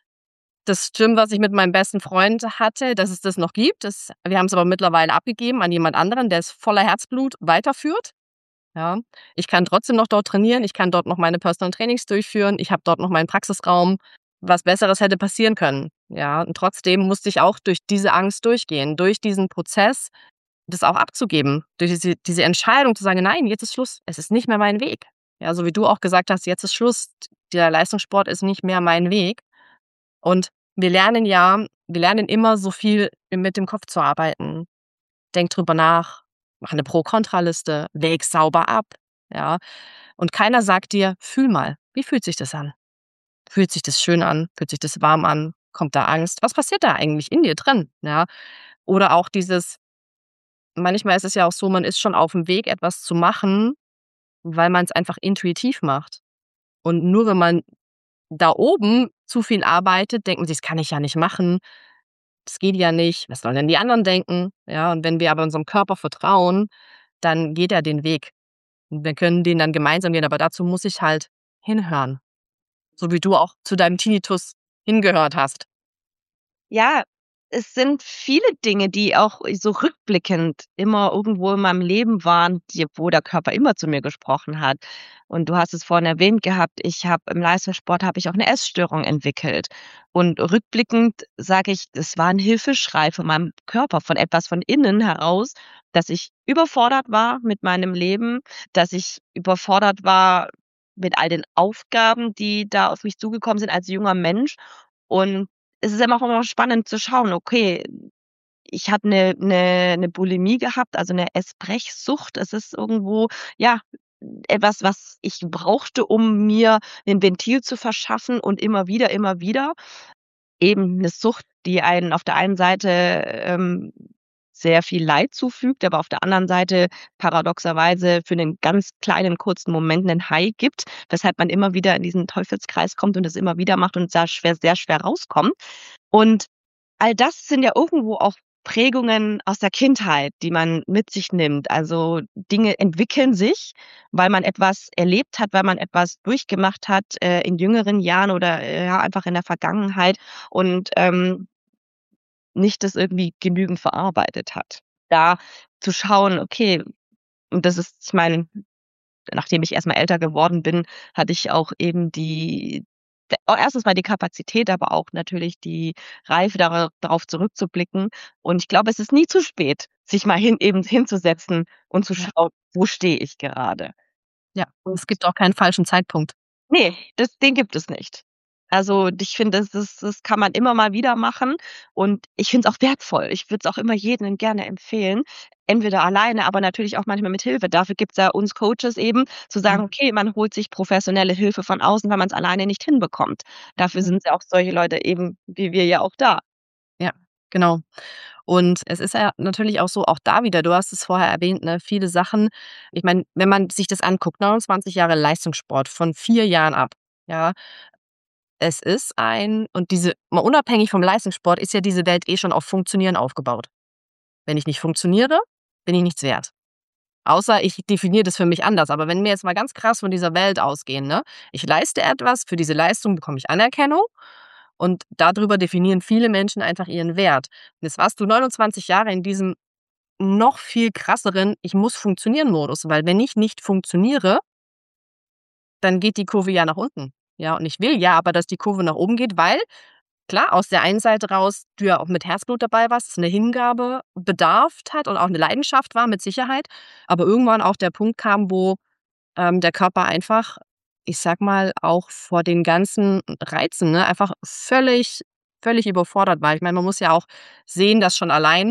das Gym, was ich mit meinem besten Freund hatte, dass es das noch gibt. Das wir haben's aber mittlerweile abgegeben an jemand anderen, der es voller Herzblut weiterführt, ja. Ich kann trotzdem noch dort trainieren. Ich kann dort noch meine Personal Trainings durchführen. Ich habe dort noch meinen Praxisraum. Was Besseres hätte passieren können, ja? Und trotzdem musste ich auch durch diese Angst durchgehen, durch diesen Prozess, das auch abzugeben, durch diese diese Entscheidung zu sagen: „Nein, jetzt ist Schluss. Es ist nicht mehr mein Weg.“ Ja, so wie du auch gesagt hast: „Jetzt ist Schluss. Der Leistungssport ist nicht mehr mein Weg.“ Und wir lernen ja wir lernen immer so viel mit dem Kopf zu arbeiten. Denk drüber nach, mach 'ne Pro-Kontraliste, wäg's sauber ab, ja? Und keiner sagt dir: „Fühl mal, wie fühlt sich das an? Fühlt sich das schön an? Fühlt sich das warm an? Kommt da Angst? Was passiert da eigentlich in dir drin?“ Ja? Oder auch dieses manchmal ist es ja auch so, man ist schon aufm Weg, etwas zu machen, weil man's einfach intuitiv macht. Und nur wenn man da oben zu viel arbeitet, denkt man sich: „Das kann ich ja nicht machen. Das geht ja nicht. Was sollen denn die anderen denken?“ Ja, und wenn wir aber unserem Körper vertrauen, dann geht er den Weg. Und wir können den dann gemeinsam gehen, aber dazu muss ich halt hinhören, so wie du auch zu deinem Tinnitus hingehört hast. Ja, es sind viele Dinge, die auch so rückblickend immer irgendwo in meinem Leben waren, die wo der Körper immer zu mir gesprochen hat. Und du hast es vorhin erwähnt gehabt, ich habe im Leistungssport habe ich auch 'ne Essstörung entwickelt. Und rückblickend sage ich, das war 'n Hilfeschrei von meinem Körper, von etwas von innen heraus, dass ich überfordert war mit meinem Leben, dass ich überfordert war mit all den Aufgaben, die da auf mich zugekommen sind als junger Mensch. Und es ist immer auch immer spannend zu schauen, okay, ich habe 'ne 'ne 'ne Bulimie gehabt, also 'ne Essbrechsucht. Es ist irgendwo, ja, etwas, was ich brauchte, um mir 'nen Ventil zu verschaffen und immer wieder, immer wieder. Eben 'ne Sucht, die einen auf der einen Seite, ähm, sehr viel Leid zufügt, aber auf der anderen Seite paradoxerweise für 'nen ganz kleinen, kurzen Moment 'nen High gibt, weshalb man immer wieder in diesen Teufelskreis kommt und es immer wieder macht und sehr schwer sehr schwer rauskommt. Und all das sind ja irgendwo auch Prägungen aus der Kindheit, die man mit sich nimmt. Also, Dinge entwickeln sich, weil man etwas erlebt hat, weil man etwas durchgemacht hat, äh, in jüngeren Jahren oder, äh, ja, einfach in der Vergangenheit und, ähm nicht das irgendwie genügend verarbeitet hat. Da zu schauen, okay, und das ist ich meine, nachdem ich erst mal älter geworden bin, hatte ich auch eben die d oh, erstens mal die Kapazität, aber auch natürlich die Reife, dara darauf zurückzublicken. Und ich glaube, es ist nie zu spät, sich mal hin eben hinzusetzen und zu Ja. schauen: „Wo stehe ich gerade?“ Ja, Und es gibt auch keinen falschen Zeitpunkt. Ne, das den gibt es nicht. Also, ich finde, das das das kann man immer mal wieder machen und ich finde es auch wertvoll. Ich würde es auch immer jedem gerne empfehlen, entweder alleine, aber natürlich auch manchmal mit Hilfe. Dafür gibt's ja uns Coaches eben, zu sagen: Mhm. „Okay, man holt sich professionelle Hilfe von außen, weil man's alleine nicht hinbekommt.“ Dafür Ja. sind ja auch solche Leute eben wie wir ja auch da. Ja, genau. Und es ist ja natürlich auch so auch da wieder, du hast es vorher erwähnt, ne, viele Sachen ich meine, wenn man sich das anguckt, neunundzwanzig Jahre Leistungssport von vier Jahren ab, ja? es ist ein und diese mal unabhängig vom Leistungssport ist ja diese Welt eh schon auf Funktionieren aufgebaut. Wenn ich nicht funktioniere, bin ich nichts wert. Außer ich definiere das für mich anders. Aber wenn wir jetzt mal ganz krass von dieser Welt ausgehen, ne? Ich leiste etwas, für diese Leistung bekomme ich Anerkennung und darüber definieren viele Menschen einfach ihren Wert. Und jetzt warst du neunundzwanzig Jahre in diesem noch viel krasseren Ich muss funktionieren Modus, weil wenn ich nicht funktioniere, dann geht die Kurve ja nach unten. Ja, und ich will ja aber, dass die Kurve nach oben geht, weil klar, aus der einen Seite raus, du ja auch mit Herzblut dabei warst, es 'ne Hingabe bedarf hat und auch eine Leidenschaft war mit Sicherheit, aber irgendwann auch der Punkt kam, wo, ähm, der Körper einfach, ich sage mal, auch vor den ganzen Reizen, ne, einfach völlig völlig überfordert war. Ich meine, man muss ja auch sehen, dass schon allein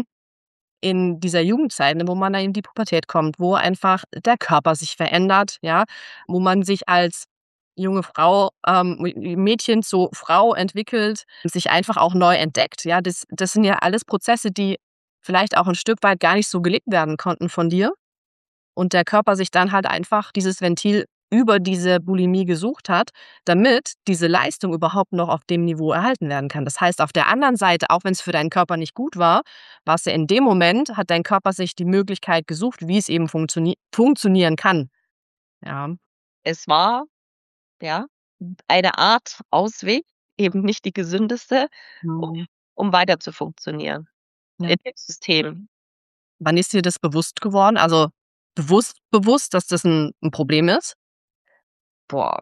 in dieser Jugendzeit, ne, wo man dann in die Pubertät kommt, wo einfach der Körper sich verändert, ja, wo man sich als junge Frau, ähm, Mädchen zu Frau entwickelt, sich einfach auch neu entdeckt, ja. Das das sind ja alles Prozesse, die vielleicht auch ein Stück weit gar nicht so gelebt werden konnten von dir und der Körper sich dann halt einfach dieses Ventil über diese Bulimie gesucht hat, damit diese Leistung überhaupt noch auf dem Niveau erhalten werden kann. Das heißt, auf der anderen Seite, auch wenn es für deinen Körper nicht gut war, war's ja in dem Moment hat dein Körper sich die Möglichkeit gesucht, wie es eben funktioni funktionieren kann. Ja. Es war, ja, eine Art Ausweg, eben nicht die gesündeste, um Mhm. um weiter zu funktionieren Ja. in dem System. Wann ist dir das bewusst geworden? Also, bewusst bewusst, dass das 'n 'n Problem ist? Boah.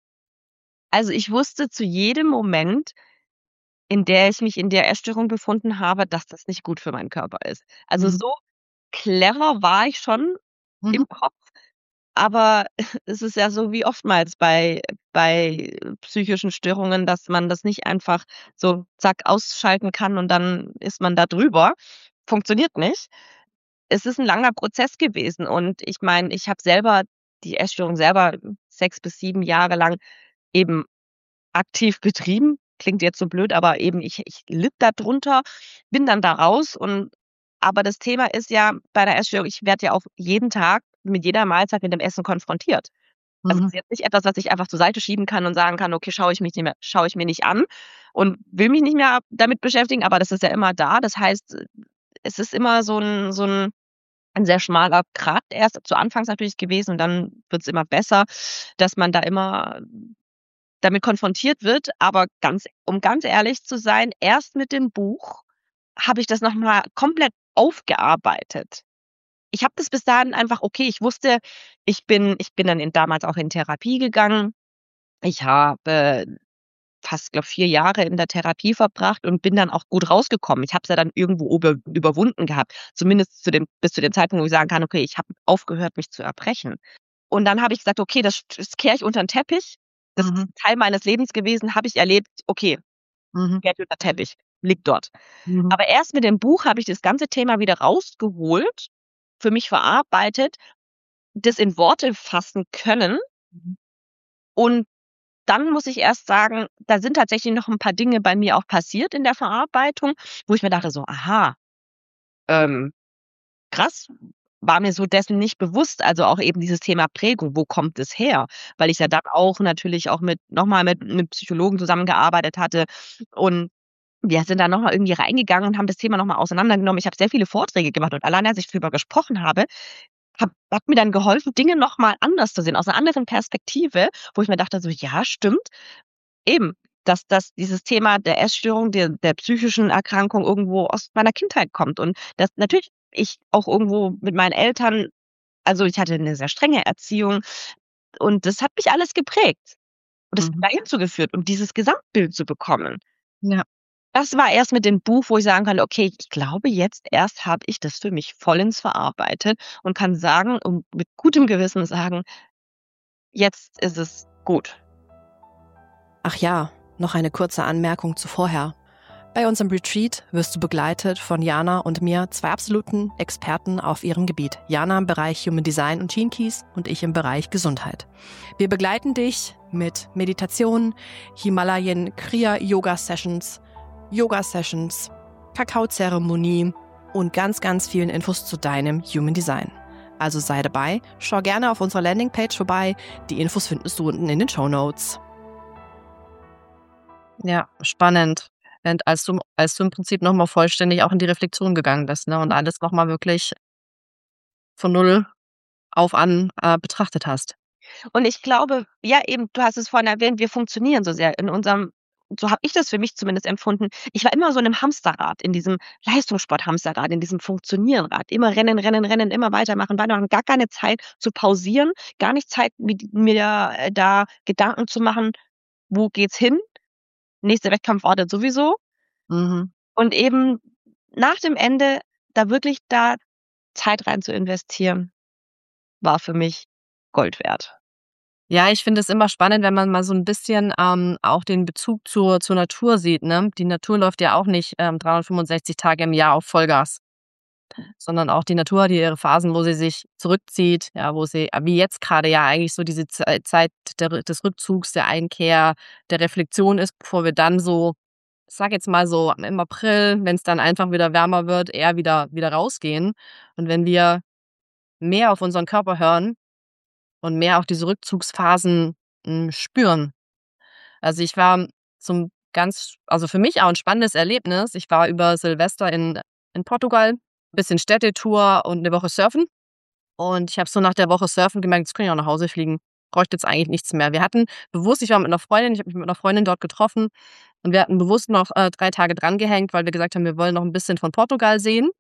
Also, ich wusste zu jedem Moment, in der ich mich in der Essstörung befunden habe, dass das nicht gut für meinen Körper ist. Also, Mhm. so clever war ich schon Mhm. im Kopf, aber es ist ja so wie oftmals bei bei psychischen Störungen, dass man das nicht einfach so zack ausschalten kann und dann ist man da drüber. Funktioniert nicht. Es ist 'n langer Prozess gewesen und ich meine, ich habe selber die Essstörung selber sechs bis sieben Jahre lang eben aktiv betrieben. Klingt jetzt so blöd, aber eben ich ich litt da drunter, bin dann da raus und aber das Thema ist ja bei der Essstörung, ich werde ja auch jeden Tag mit jeder Mahlzeit mit dem Essen konfrontiert. Also, es Mhm. ist jetzt nicht etwas, was ich einfach zur Seite schieben kann und sagen kann: „Okay, schaue ich mich nicht mehr schaue ich mir nicht an und will mich nicht mehr damit beschäftigen“, aber das ist ja immer da. Das heißt, es ist immer so 'n so 'n ein sehr schmaler Grat erst zu Anfangs natürlich gewesen und dann wird's immer besser, dass man da immer damit konfrontiert wird. Aber ganz um ganz ehrlich zu sein, erst mit dem Buch habe ich das noch mal komplett aufgearbeitet. Ich habe das bis dahin einfach okay, ich wusste, ich bin ich bin dann in damals auch in Therapie gegangen. Ich habe fast, glaube vier Jahre in der Therapie verbracht und bin dann auch gut rausgekommen. Ich habe es ja dann irgendwo über überwunden gehabt, zumindest zu dem bis zu dem Zeitpunkt, wo ich sagen kann: „Okay, ich habe aufgehört, mich zu erbrechen.“ Und dann habe ich gesagt: „Okay, das das kehre ich unter 'n Teppich. Das ist Mhm. Teil meines Lebens gewesen, habe ich erlebt. Okay, Mhm. Geld unter Teppich, liegt dort.“ Mhm. Aber erst mit dem Buch habe ich das ganze Thema wieder rausgeholt, für mich verarbeitet, das in Worte fassen können Mhm. und dann muss ich erst sagen, da sind tatsächlich noch 'n paar Dinge bei mir auch passiert in der Verarbeitung, wo ich mir dachte so: „Aha, ähm, krass, war mir so dessen nicht bewusst.“ Also, auch eben dieses Thema Prägung, wo kommt es her? Weil ich ja dann auch natürlich auch mit noch mal mit 'nem Psychologen zusammengearbeitet hatte und wir sind da noch mal irgendwie reingegangen und haben das Thema noch mal auseinandergenommen. Ich habe sehr viele Vorträge gemacht und allein als ich drüber gesprochen habe, habe hat mir dann geholfen, Dinge noch mal anders zu sehen, aus 'ner anderen Perspektive, wo ich mir dachte so: „Ja, stimmt.“ Eben, dass dass dieses Thema der Essstörung, der der psychischen Erkrankung irgendwo aus meiner Kindheit kommt und dass natürlich ich auch irgendwo mit meinen Eltern also, ich hatte 'ne sehr strenge Erziehung und das hat mich alles geprägt und das hat Mhm. dahin zu geführt, um dieses Gesamtbild zu bekommen. Ja. Das war erst mit dem Buch, wo ich sagen kann: „Okay, ich glaube, jetzt erst habe ich das für mich vollends verarbeitet und kann sagen und mit gutem Gewissen sagen: „Jetzt ist es gut.“ Ach ja, noch eine kurze Anmerkung zu vorher. Bei unserem Retreat wirst du begleitet von Jana und mir, zwei absoluten Experten auf ihrem Gebiet. Jana im Bereich Human Design und Gene Keys und ich im Bereich Gesundheit. Wir begleiten dich mit Meditationen, Himalayan Kriya Yoga Sessions, Yoga Sessions, Kakaozeremonie und ganz, ganz vielen Infos zu deinem Human Design. Also sei dabei, schau gerne auf unserer Landingpage vorbei. Die Infos findest du unten in den Shownotes. Ja, spannend. Und als du als du im Prinzip noch mal vollständig auch in die Reflexion gegangen bist, ne, und alles noch mal wirklich von null auf an, äh, betrachtet hast. Und ich glaube, ja eben, du hast es vorhin erwähnt, wir funktionieren so sehr in unserem so habe ich das für mich zumindest empfunden. Ich war immer so in 'nem Hamsterrad, in diesem Leistungssport-Hamsterrad, in diesem Funktionieren-Rad. Immer rennen, rennen, rennen, immer weitermachen, weitermachen. Gar keine Zeit zu pausieren, gar nicht Zeit, mit mir, äh, da Gedanken zu machen: „Wo geht's hin? Nächster Wettkampf wartet sowieso.“ Mhm. Und eben nach dem Ende da wirklich da Zeit rein zu investieren, war für mich Gold wert. Ja, ich finde es immer spannend, wenn man mal so 'n bisschen, ähm, auch den Bezug zur zur Natur sieht, ne? Die Natur läuft ja auch nicht, ähm, dreihundertfünfundsechzig Tage im Jahr auf Vollgas, sondern auch die Natur hat ihre Phasen, wo sie sich zurückzieht, ja, wo sie wie jetzt grade ja eigentlich so diese Zei Zeit der Rü des Rückzugs, der Einkehr, der Reflexion ist, bevor wir dann so, ich sage jetzt mal so im April, wenn's dann einfach wieder wärmer wird, eher wieder wieder rausgehen. Und wenn wir mehr auf unseren Körper hören und mehr auch diese Rückzugsphasen, hm, spüren. Also, ich war zum ganz also, für mich auch 'n spannendes Erlebnis. Ich war über Silvester in in Portugal, bisschen Städtetour und 'ne Woche surfen. Und ich habe so nach der Woche Surfen gemerkt: „Jetzt könnte ich auch nach Hause fliegen. Bräuchte jetzt eigentlich nichts mehr.“ Wir hatten bewusst ich war mit 'ner Freundin ich habe mich mit 'ner Freundin dort getroffen und wir hatten bewusst noch, äh, drei Tage drangehängt, weil wir gesagt haben, wir wollen noch 'n bisschen von Portugal sehen.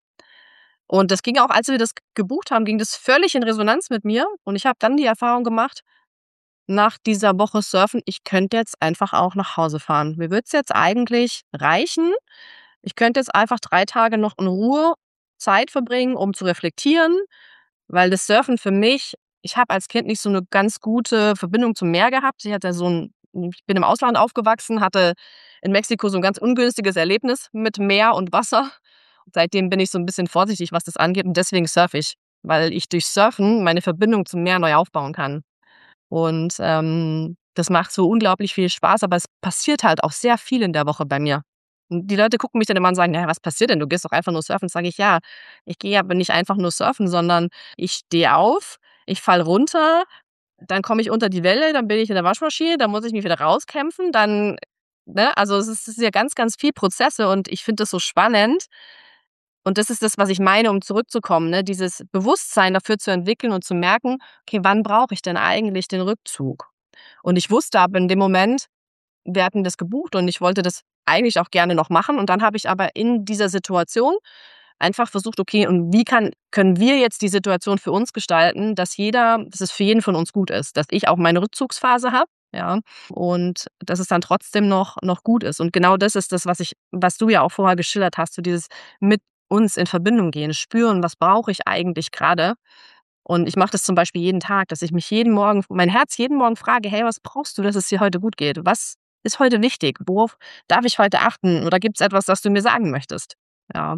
Und das ging auch als wir das g gebucht haben, ging das völlig in Resonanz mit mir. Und ich habe dann die Erfahrung gemacht, nach dieser Woche Surfen, ich könnte jetzt einfach auch nach Hause fahren. Mir würde es jetzt eigentlich reichen. Ich könnte jetzt einfach drei Tage noch in Ruhe Zeit verbringen, um zu reflektieren, weil das Surfen für mich ich habe als Kind nicht so 'ne ganz gute Verbindung zum Meer gehabt. Ich hatte so 'n ich bin im Ausland aufgewachsen, hatte in Mexiko so 'n ganz ungünstiges Erlebnis mit Meer und Wasser. Seitdem bin ich so 'n bisschen vorsichtig, was das angeht und deswegen surfe ich, weil ich durch Surfen meine Verbindung zum Meer neu aufbauen kann. Und, ähm, das macht so unglaublich viel Spaß, aber es passiert halt auch sehr viel in der Woche bei mir. Und die Leute gucken mich dann immer an und sagen: „Ja, was passiert denn? Du gehst doch einfach nur surfen.“ Sage ich: „Ja, ich gehe aber nicht einfach nur surfen, sondern ich stehe auf, ich falle runter, dann komme ich unter die Welle, dann bin ich in der Waschmaschine, dann muss ich mich wieder rauskämpfen, dann“ ne? Also, es ist es ist ja ganz, ganz viel Prozesse und ich finde das so spannend. Und das ist das, was ich meine, um zurückzukommen, ne? Dieses Bewusstsein dafür zu entwickeln und zu merken: „Okay, wann brauche ich denn eigentlich den Rückzug?“ Und ich wusste aber in dem Moment wir hatten das gebucht und ich wollte das eigentlich auch gerne noch machen. Und dann habe ich aber in dieser Situation einfach versucht: „Okay, und wie kann können wir jetzt die Situation für uns gestalten, dass jeder dass es für jeden von uns gut ist, dass ich auch meine Rückzugsphase habe, ja, und dass es dann trotzdem noch noch gut ist.“ Und genau das ist das, was ich was du ja auch vorher geschildert hast, so dieses mit uns in Verbindung gehen, spüren: „Was brauche ich eigentlich grade?“ Und ich mache das zum Beispiel jeden Tag, dass ich mich jeden Morgen mein Herz jeden Morgen frage: „Hey, was brauchst du, dass es dir heute gut geht? Was ist heute wichtig? Worauf darf ich heute achten oder gibt's etwas, das du mir sagen möchtest?“ Ja.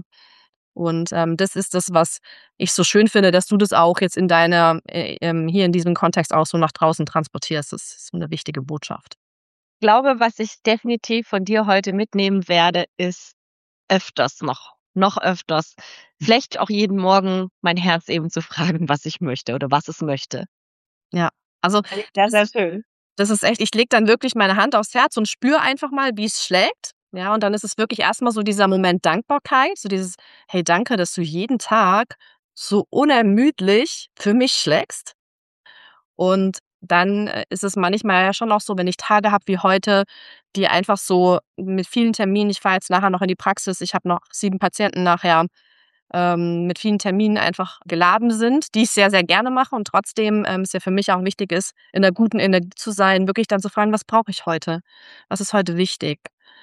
Und, ähm, das ist das, was ich so schön finde, dass du das auch jetzt in deiner äh, ähm, hier in diesem Kontext auch so nach draußen transportierst. Das ist so 'ne wichtige Botschaft. Glaube, was ich definitiv von dir heute mitnehmen werde, ist öfters noch noch öfters, vielleicht auch jeden Morgen mein Herz eben zu fragen, was ich möchte oder was es möchte. Ja, also, Finde ich sehr, das sehr schön. das ist echt ich lege dann wirklich meine Hand aufs Herz und spüre einfach mal, wie's schlägt. Ja, und dann ist es wirklich erst mal so dieser Moment Dankbarkeit, so dieses: „Hey, danke, dass du jeden Tag so unermüdlich für mich schlägst.“ Und dann, äh, ist es manchmal ja schon auch so, wenn ich Tage habe wie heute, die einfach so mit vielen Terminen ich fahre jetzt nachher noch in die Praxis, ich habe noch sieben Patienten nachher, ähm, mit vielen Terminen einfach geladen sind, die ich sehr, sehr gerne mache und trotzdem, ähm, es ja für mich auch wichtig ist, in 'ner guten Energie zu sein, wirklich dann zu fragen: „Was brauche ich heute? Was ist heute wichtig?“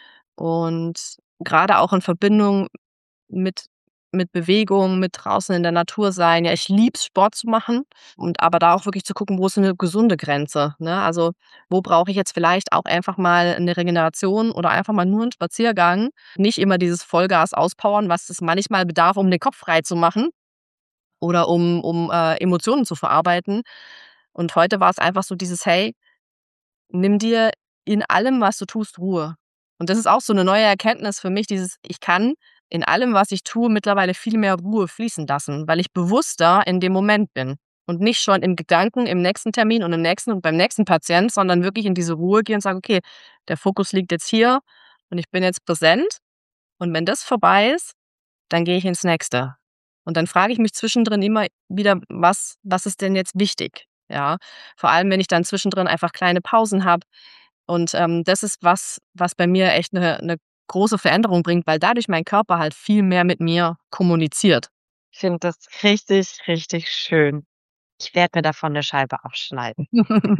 Und grade auch in Verbindung mit mit Bewegung, mit draußen in der Natur sein. Ja, ich liebe es, Sport zu machen und aber da auch wirklich zu gucken, wo ist 'ne gesunde Grenze, ne? Also, wo brauche ich jetzt vielleicht auch einfach mal 'ne Regeneration oder einfach mal nur 'n Spaziergang? Nicht immer dieses Vollgas auspowern, was es manchmal bedarf, um den Kopf freizumachen oder um um, äh, Emotionen zu verarbeiten. Und heute war's einfach so dieses: „Hey, nimm dir in allem, was du tust, Ruhe.“ Und das ist auch so 'ne neue Erkenntnis für mich, dieses ich kann in allem, was ich tue, mittlerweile viel mehr Ruhe fließen lassen, weil ich bewusster in dem Moment bin. und nicht schon im Gedanken im nächsten Termin und im nächsten und beim nächsten Patient, sondern wirklich in diese Ruhe gehe und sage: „Okay, der Fokus liegt jetzt hier und ich bin jetzt präsent und wenn das vorbei ist, dann gehe ich ins Nächste.“ Und dann frage ich mich zwischendrin immer wieder: „Was was ist denn jetzt wichtig?“ Ja, vor allem, wenn ich dann zwischendrin einfach kleine Pausen habe. Und, ähm, das ist was, was bei mir echt 'ne 'ne große Veränderung bringt, weil dadurch mein Körper halt viel mehr mit mir kommuniziert. Ich finde das richtig, richtig schön. Ich werde mir davon 'ne Scheibe abschneiden.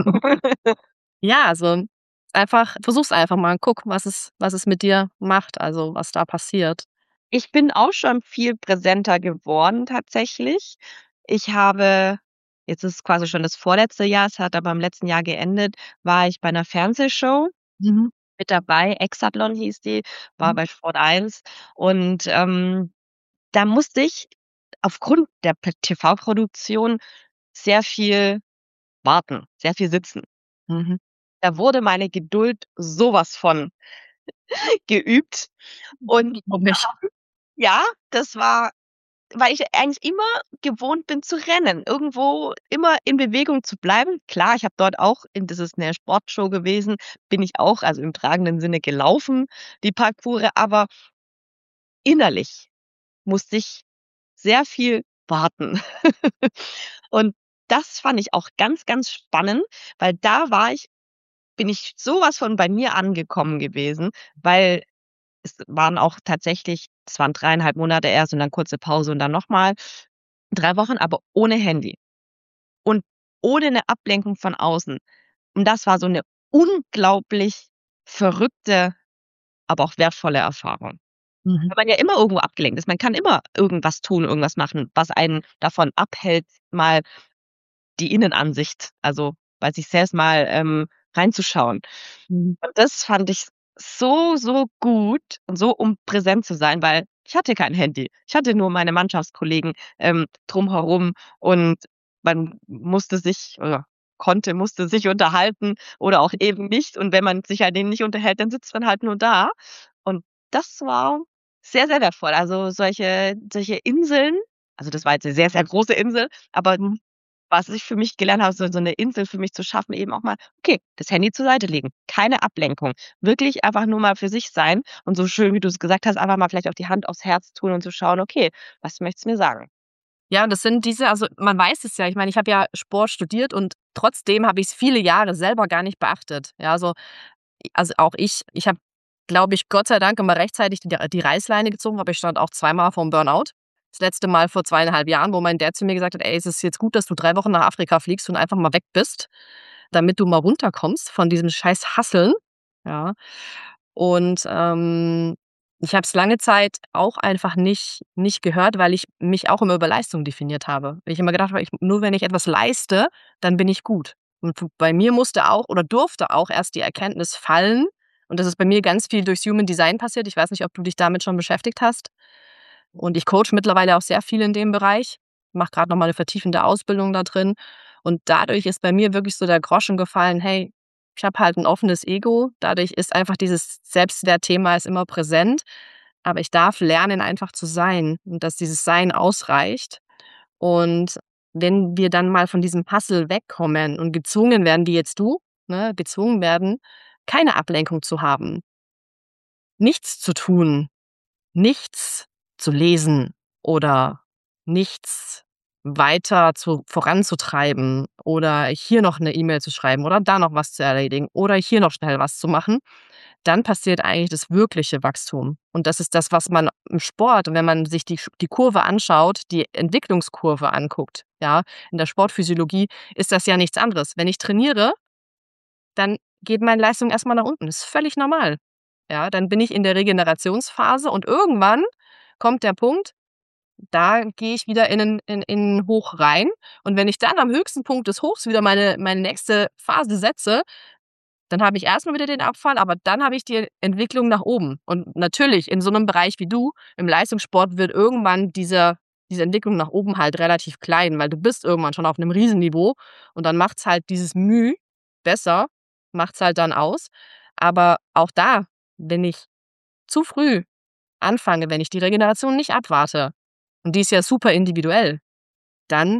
Ja, also einfach versuch's einfach mal. Guck, was es was es mit dir macht, also was da passiert. Ich bin auch schon viel präsenter geworden tatsächlich. Ich habe jetzt ist quasi schon das vorletzte Jahr, es hat aber im letzten Jahr geendet, war ich bei 'ner Fernsehshow Mhm. mit dabei. Exatlon hieß die, war Mhm. bei Sport eins. Und, ähm, da musste ich aufgrund der P T V-Produktion sehr viel warten, sehr viel sitzen. Mhm. Da wurde meine Geduld so was von geübt und Glaube ich. ja, das war weil ich eigentlich immer gewohnt bin zu rennen, irgendwo immer in Bewegung zu bleiben. Klar, ich habe dort auch in das ist 'ne Sportshow gewesen, bin ich auch, also im tragenden Sinne gelaufen, die Parcours, aber innerlich musste ich sehr viel warten. Und das fand ich auch ganz, ganz spannend, weil da war ich bin ich so was von bei mir angekommen gewesen, weil es waren auch tatsächlich es waren dreieinhalb Monate erst und dann kurze Pause und dann noch mal drei Wochen, aber ohne Handy und ohne 'ne Ablenkung von außen. Und das war so 'ne unglaublich verrückte, aber auch wertvolle Erfahrung. Mhm. Weil man ja immer irgendwo abgelenkt ist. Man kann immer irgendwas tun, irgendwas machen, was einen davon abhält, mal die Innenansicht, also bei sich selbst mal, ähm, reinzuschauen. Mhm. Und das fand ich so, so gut und so, um präsent zu sein, weil ich hatte kein Handy. Ich hatte nur meine Mannschaftskollegen, ähm, drumherum und man musste sich oder konnte musste sich unterhalten oder auch eben nicht. Und wenn man sich halt eben nicht unterhält, dann sitzt man halt nur da. Und das war sehr, sehr wertvoll. Also solche solche Inseln also das war jetzt 'ne sehr, sehr große Insel, aber Mhm. was ich für mich gelernt habe, so so 'ne Insel für mich zu schaffen, eben auch mal okay, das Handy zur Seite legen, keine Ablenkung. Wirklich einfach nur mal für sich sein und so schön, wie du's gesagt hast, einfach mal vielleicht auch die Hand aufs Herz tun und zu schauen: „Okay, was möchtest du mir sagen?“ Ja, und das sind diese also man weiß es ja, ich meine, ich habe ja Sport studiert und trotzdem habe ich's viele Jahre selber gar nicht beachtet. Ja, also also auch ich ich habe, glaube ich, Gott sei Dank immer rechtzeitig die die Reißleine gezogen, aber ich stand auch zweimal vorm Burnout. Das letzte Mal vor zweieinhalb Jahren, wo mein Dad zu mir gesagt hat: „Ey, es ist jetzt gut, dass du drei Wochen nach Afrika fliegst und einfach mal weg bist, damit du mal runterkommst von diesem scheiß Hustlen.“ Ja. Und, ähm, ich habe es lange Zeit auch einfach nicht nicht gehört, weil ich mich auch immer über Leistung definiert habe. Weil ich immer gedacht habe, ich nur wenn ich etwas leiste, dann bin ich gut. Und f bei mir musste auch oder durfte auch erst die Erkenntnis fallen und das ist bei mir ganz viel durchs Human Design passiert. Ich weiß nicht, ob du dich damit schon beschäftigt hast. Und ich coache mittlerweile auch sehr viel in dem Bereich, mache grad noch mal 'ne vertiefende Ausbildung da drin. Und dadurch ist bei mir wirklich so der Groschen gefallen: „Hey, ich habe halt 'n offenes Ego.“ Dadurch ist einfach dieses Selbstwertthema ist immer präsent, aber ich darf lernen, einfach zu sein und dass dieses Sein ausreicht. Und wenn wir dann mal von diesem Hustle wegkommen und gezwungen werden, wie jetzt du, ne, gezwungen werden, keine Ablenkung zu haben nichts zu tun, nichts zu lesen oder nichts weiter zu voranzutreiben oder hier noch 'ne E-Mail zu schreiben oder da noch was zu erledigen oder hier noch schnell was zu machen, dann passiert eigentlich das wirkliche Wachstum. Und das ist das, was man im Sport wenn man sich die Sch die Kurve anschaut, die Entwicklungskurve anguckt, ja? In der Sportphysiologie ist das ja nichts anderes. Wenn ich trainiere dann geht meine Leistung erst mal nach unten. Ist völlig normal. Ja, dann bin ich in der Regenerationsphase und irgendwann kommt der Punkt, da gehe ich wieder in 'nen in in 'n Hoch rein. Und wenn ich dann am höchsten Punkt des Hochs wieder meine meine nächste Phase setze, dann habe ich erst mal wieder den Abfall, aber dann habe ich die Entwicklung nach oben. Und natürlich in so 'nem Bereich wie du, im Leistungssport wird irgendwann dieser diese Entwicklung nach oben halt relativ klein, weil du bist irgendwann schon auf 'nem Riesenniveau und dann macht's halt dieses Müh besser macht's halt dann aus. Aber auch da, wenn ich zu früh anfange, wenn ich die Regeneration nicht abwarte und die ist ja super individuell, dann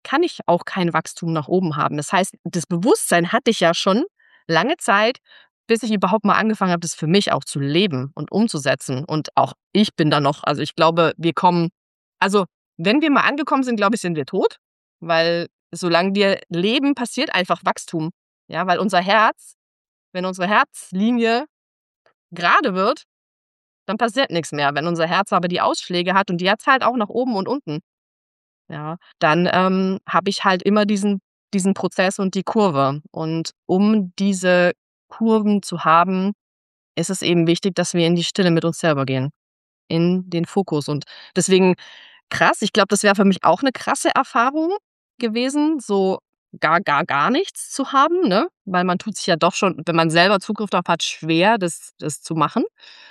kann ich auch kein Wachstum nach oben haben. Das heißt, das Bewusstsein hatte ich ja schon lange Zeit, bis ich überhaupt mal angefangen habe, das für mich auch zu leben und umzusetzen. Und auch ich bin da noch, also ich glaube, wir kommen, also wenn wir mal angekommen sind, glaube ich, sind wir tot, weil solange wir leben, passiert einfach Wachstum. Ja, weil unser Herz, wenn unsere Herzlinie gerade wird, dann passiert nichts mehr. Wenn unser Herz aber die Ausschläge hat und die hat's halt auch nach oben und unten, ja, dann, ähm, habe ich halt immer diesen diesen Prozess und die Kurve. Und um diese Kurven zu haben, ist es eben wichtig, dass wir in die Stille mit uns selber gehen, in den Fokus. Und deswegen krass, ich glaube, das wäre für mich auch 'ne krasse Erfahrung gewesen, so gar gar gar nichts zu haben, ne? Weil man tut sich ja doch schon, wenn man selber Zugriff drauf hat, schwer, das das zu machen.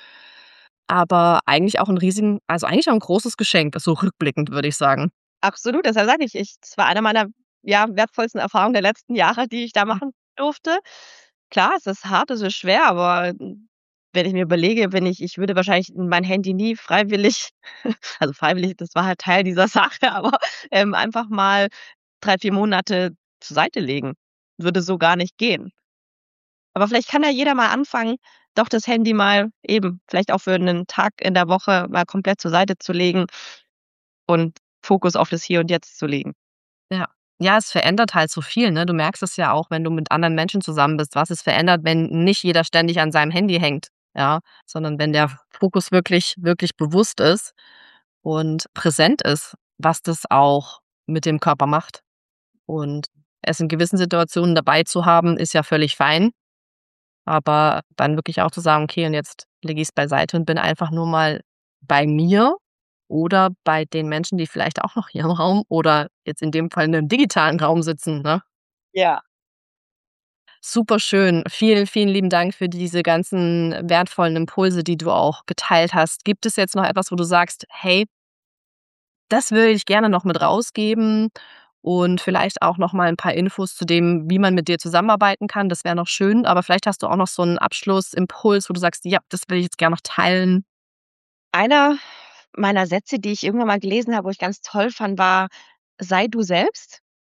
Aber eigentlich auch 'n riesigen, also eigentlich auch 'n großes Geschenk, so rückblickend, würde ich sagen. Absolut, deshalb sage ich ich das war eine meiner, ja, wertvollsten Erfahrungen der letzten Jahre, die ich da Mhm. machen durfte. Klar, es ist hart, es ist schwer, aber, hm, wenn ich mir überlege, wenn ich ich würde wahrscheinlich mein Handy nie freiwillig also freiwillig, das war halt Teil dieser Sache, aber, ähm, einfach mal drei, vier Monate zur Seite legen. Würde so gar nicht gehen. Aber vielleicht kann ja jeder mal anfangen, doch das Handy mal eben vielleicht auch für 'nen Tag in der Woche mal komplett zur Seite zu legen und Fokus auf das Hier und Jetzt zu legen. Ja. Ja, es verändert halt so viel, ne? Du merkst es ja auch, wenn du mit anderen Menschen zusammen bist, was es verändert, wenn nicht jeder ständig an seinem Handy hängt, ja, sondern wenn der Fokus wirklich wirklich bewusst ist und präsent ist, was das auch mit dem Körper macht. Und es in gewissen Situationen dabei zu haben, ist ja völlig fein, aber dann wirklich auch zu sagen: „Okay, und jetzt lege ich's beiseite und bin einfach nur mal bei mir oder bei den Menschen, die vielleicht auch noch hier im Raum oder jetzt in dem Fall in 'nem digitalen Raum sitzen“, ne? Ja. Super schön. Vielen, vielen lieben Dank für diese ganzen wertvollen Impulse, die du auch geteilt hast. Gibt es jetzt noch etwas, wo du sagst: „Hey, das würde ich gerne noch mit rausgeben“, und vielleicht auch noch mal 'n paar Infos zu dem, wie man mit dir zusammenarbeiten kann? Das wäre noch schön, aber vielleicht hast du auch noch so 'n Abschlussimpuls, wo du sagst: „Ja, das will ich jetzt gern noch teilen.“ Einer meiner Sätze, die ich irgendwann mal gelesen habe, wo ich ganz toll fand, war: „Sei du selbst.“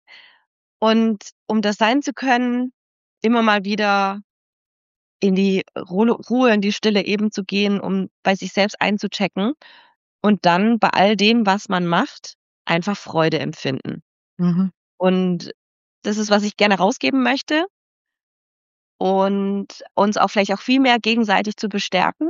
Und um das sein zu können, immer mal wieder in die Ruh Ruhe, in die Stille eben zu gehen, um bei sich selbst einzuchecken und dann bei all dem, was man macht, einfach Freude empfinden. Mhm. Und das ist, was ich gerne rausgeben möchte und uns auch vielleicht auch viel mehr gegenseitig zu bestärken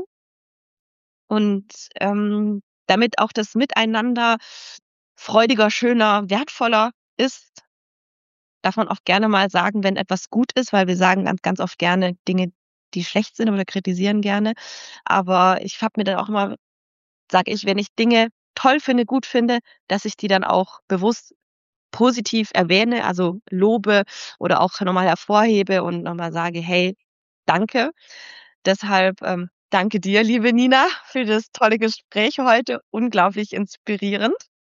und, ähm, damit auch das Miteinander freudiger, schöner, wertvoller ist, darf man auch gerne mal sagen, wenn etwas gut ist, weil wir sagen ganz ganz oft gerne Dinge, die schlecht sind oder kritisieren gerne. Aber ich habe mir dann auch immer sage ich, wenn ich Dinge toll finde, gut finde, dass ich die dann auch bewusst positiv erwähne, also lobe oder auch noch mal hervorhebe und noch mal sage: „Hey, danke.“ Deshalb, ähm, danke dir, liebe Nina, für das tolle Gespräch heute, unglaublich inspirierend.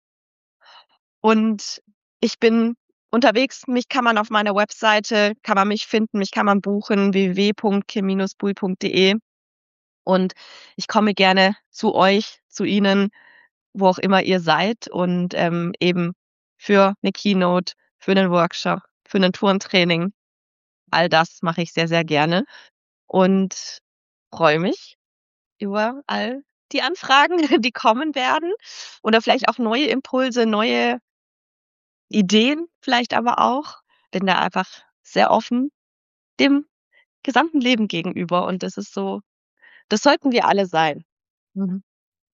Und ich bin unterwegs. Mich kann man auf meiner Webseite kann man mich finden, mich kann man buchen, w w w Punkt kim Bindestrich bui Punkt de. Und ich komme gerne zu euch, zu Ihnen, wo auch immer ihr seid und, ähm, eben für 'ne Keynote, für 'nen Workshop, für 'nen Tourentraining. All das mache ich sehr, sehr gerne und freue mich über all die Anfragen, die kommen werden oder vielleicht auch neue Impulse, neue Ideen vielleicht aber auch. Bin da einfach sehr offen dem gesamten Leben gegenüber und das ist so das sollten wir alle sein. Mhm.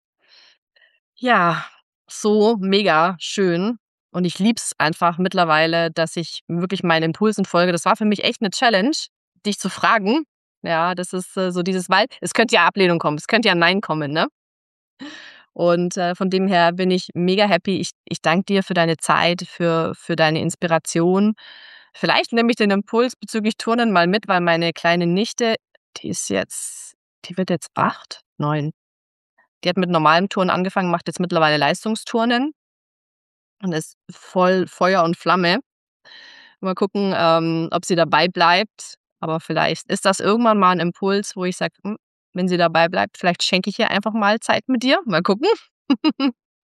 Ja, so mega schön. Und ich liebe es einfach mittlerweile, dass ich wirklich meinen Impulsen folge. Das war für mich echt 'ne Challenge, dich zu fragen. Ja, das ist, äh, so dieses weil es könnte ja Ablehnung kommen, es könnte ja 'n Nein kommen, ne? Und, äh, von dem her bin ich mega happy. Ich ich danke dir für deine Zeit, für für deine Inspiration. Vielleicht nehme ich den Impuls bezüglich Turnen mal mit, weil meine kleine Nichte, die ist jetzt die wird jetzt acht, neun. Die hat mit normalem Turnen angefangen, macht jetzt mittlerweile Leistungsturnen und ist voll Feuer und Flamme. Mal gucken, ähm, ob sie dabei bleibt, aber vielleicht ist das irgendwann mal 'n Impuls, wo ich sage: „Hm, wenn sie dabei bleibt, vielleicht schenke ich ihr einfach mal Zeit mit dir. Mal gucken.“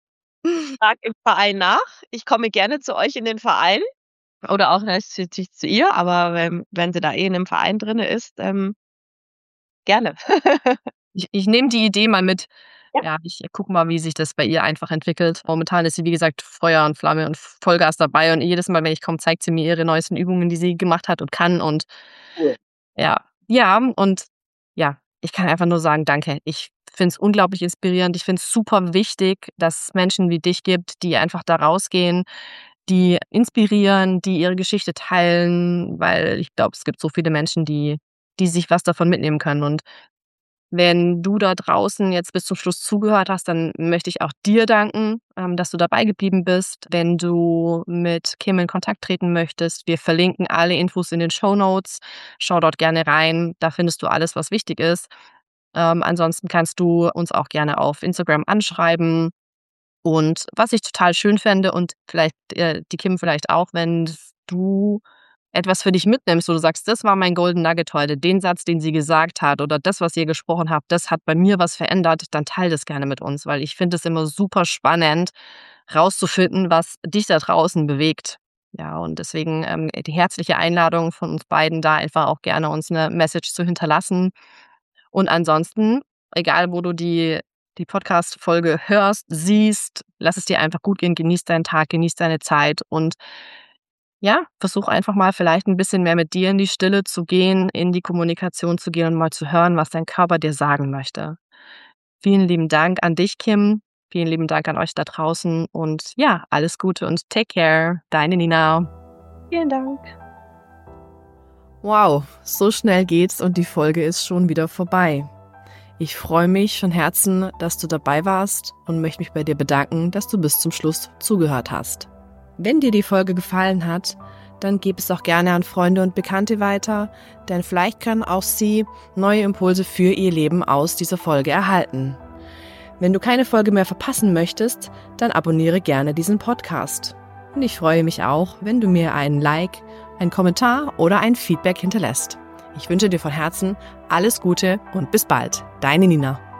Frage im Verein nach. Ich komme gerne zu euch in den Verein oder auch natürlich zu ihr, aber wenn wenn sie da eh in 'nem Verein drinne ist, ähm, gerne. Ich ich nehme die Idee mal mit. Ja, Ja, ich gucke mal, wie sich das bei ihr einfach entwickelt. Momentan ist sie, wie gesagt, Feuer und Flamme und Vollgas dabei und jedes Mal, wenn ich komme, zeigt sie mir ihre neuesten Übungen, die sie gemacht hat und kann und cool. ja. Ja, und ja, ich kann einfach nur sagen, danke. Ich finde es unglaublich inspirierend. Ich finde es super wichtig, dass es Menschen wie dich gibt, die einfach da rausgehen, die inspirieren, die ihre Geschichte teilen, weil ich glaube, es gibt so viele Menschen, die die sich was davon mitnehmen können. Und wenn du da draußen jetzt bis zum Schluss zugehört hast, dann möchte ich auch dir danken, ähm, dass du dabei geblieben bist. Wenn du mit Kim in Kontakt treten möchtest, wir verlinken alle Infos in den Shownotes. Schau dort gerne rein, da findest du alles, was wichtig ist. Ähm, ansonsten kannst du uns auch gerne auf Instagram anschreiben. Und was ich total schön fände und vielleicht, äh, die Kim vielleicht auch, wenn du etwas für dich mitnimmst, wo du sagst: „Das war mein Golden Nugget heute, den Satz, den sie gesagt hat oder das, was ihr gesprochen habt, das hat bei mir was verändert“, dann teile das gerne mit uns, weil ich finde es immer super spannend, rauszufinden, was dich da draußen bewegt. Ja, und deswegen, ähm, die herzliche Einladung von uns beiden, da einfach auch gerne uns 'ne Message zu hinterlassen. Und ansonsten, egal wo du die die Podcast-Folge hörst, siehst, lass es dir einfach gut gehen, genieß deinen Tag, genieß deine Zeit und ja, versuch einfach mal vielleicht ein bisschen mehr mit dir in die Stille zu gehen, in die Kommunikation zu gehen und mal zu hören, was dein Körper dir sagen möchte. Vielen lieben Dank an dich, Kim. Vielen lieben Dank an euch da draußen und ja, alles Gute und take care. Deine Nina. Vielen Dank. Wow, so schnell geht's und die Folge ist schon wieder vorbei. Ich freue mich von Herzen, dass du dabei warst und möchte mich bei dir bedanken, dass du bis zum Schluss zugehört hast. Wenn dir die Folge gefallen hat, dann gib es auch gerne an Freunde und Bekannte weiter, denn vielleicht können auch sie neue Impulse für ihr Leben aus dieser Folge erhalten. Wenn du keine Folge mehr verpassen möchtest, dann abonniere gerne diesen Podcast. Und ich freue mich auch, wenn du mir einen Like, einen Kommentar oder ein Feedback hinterlässt. Ich wünsche dir von Herzen alles Gute und bis bald. Deine Nina.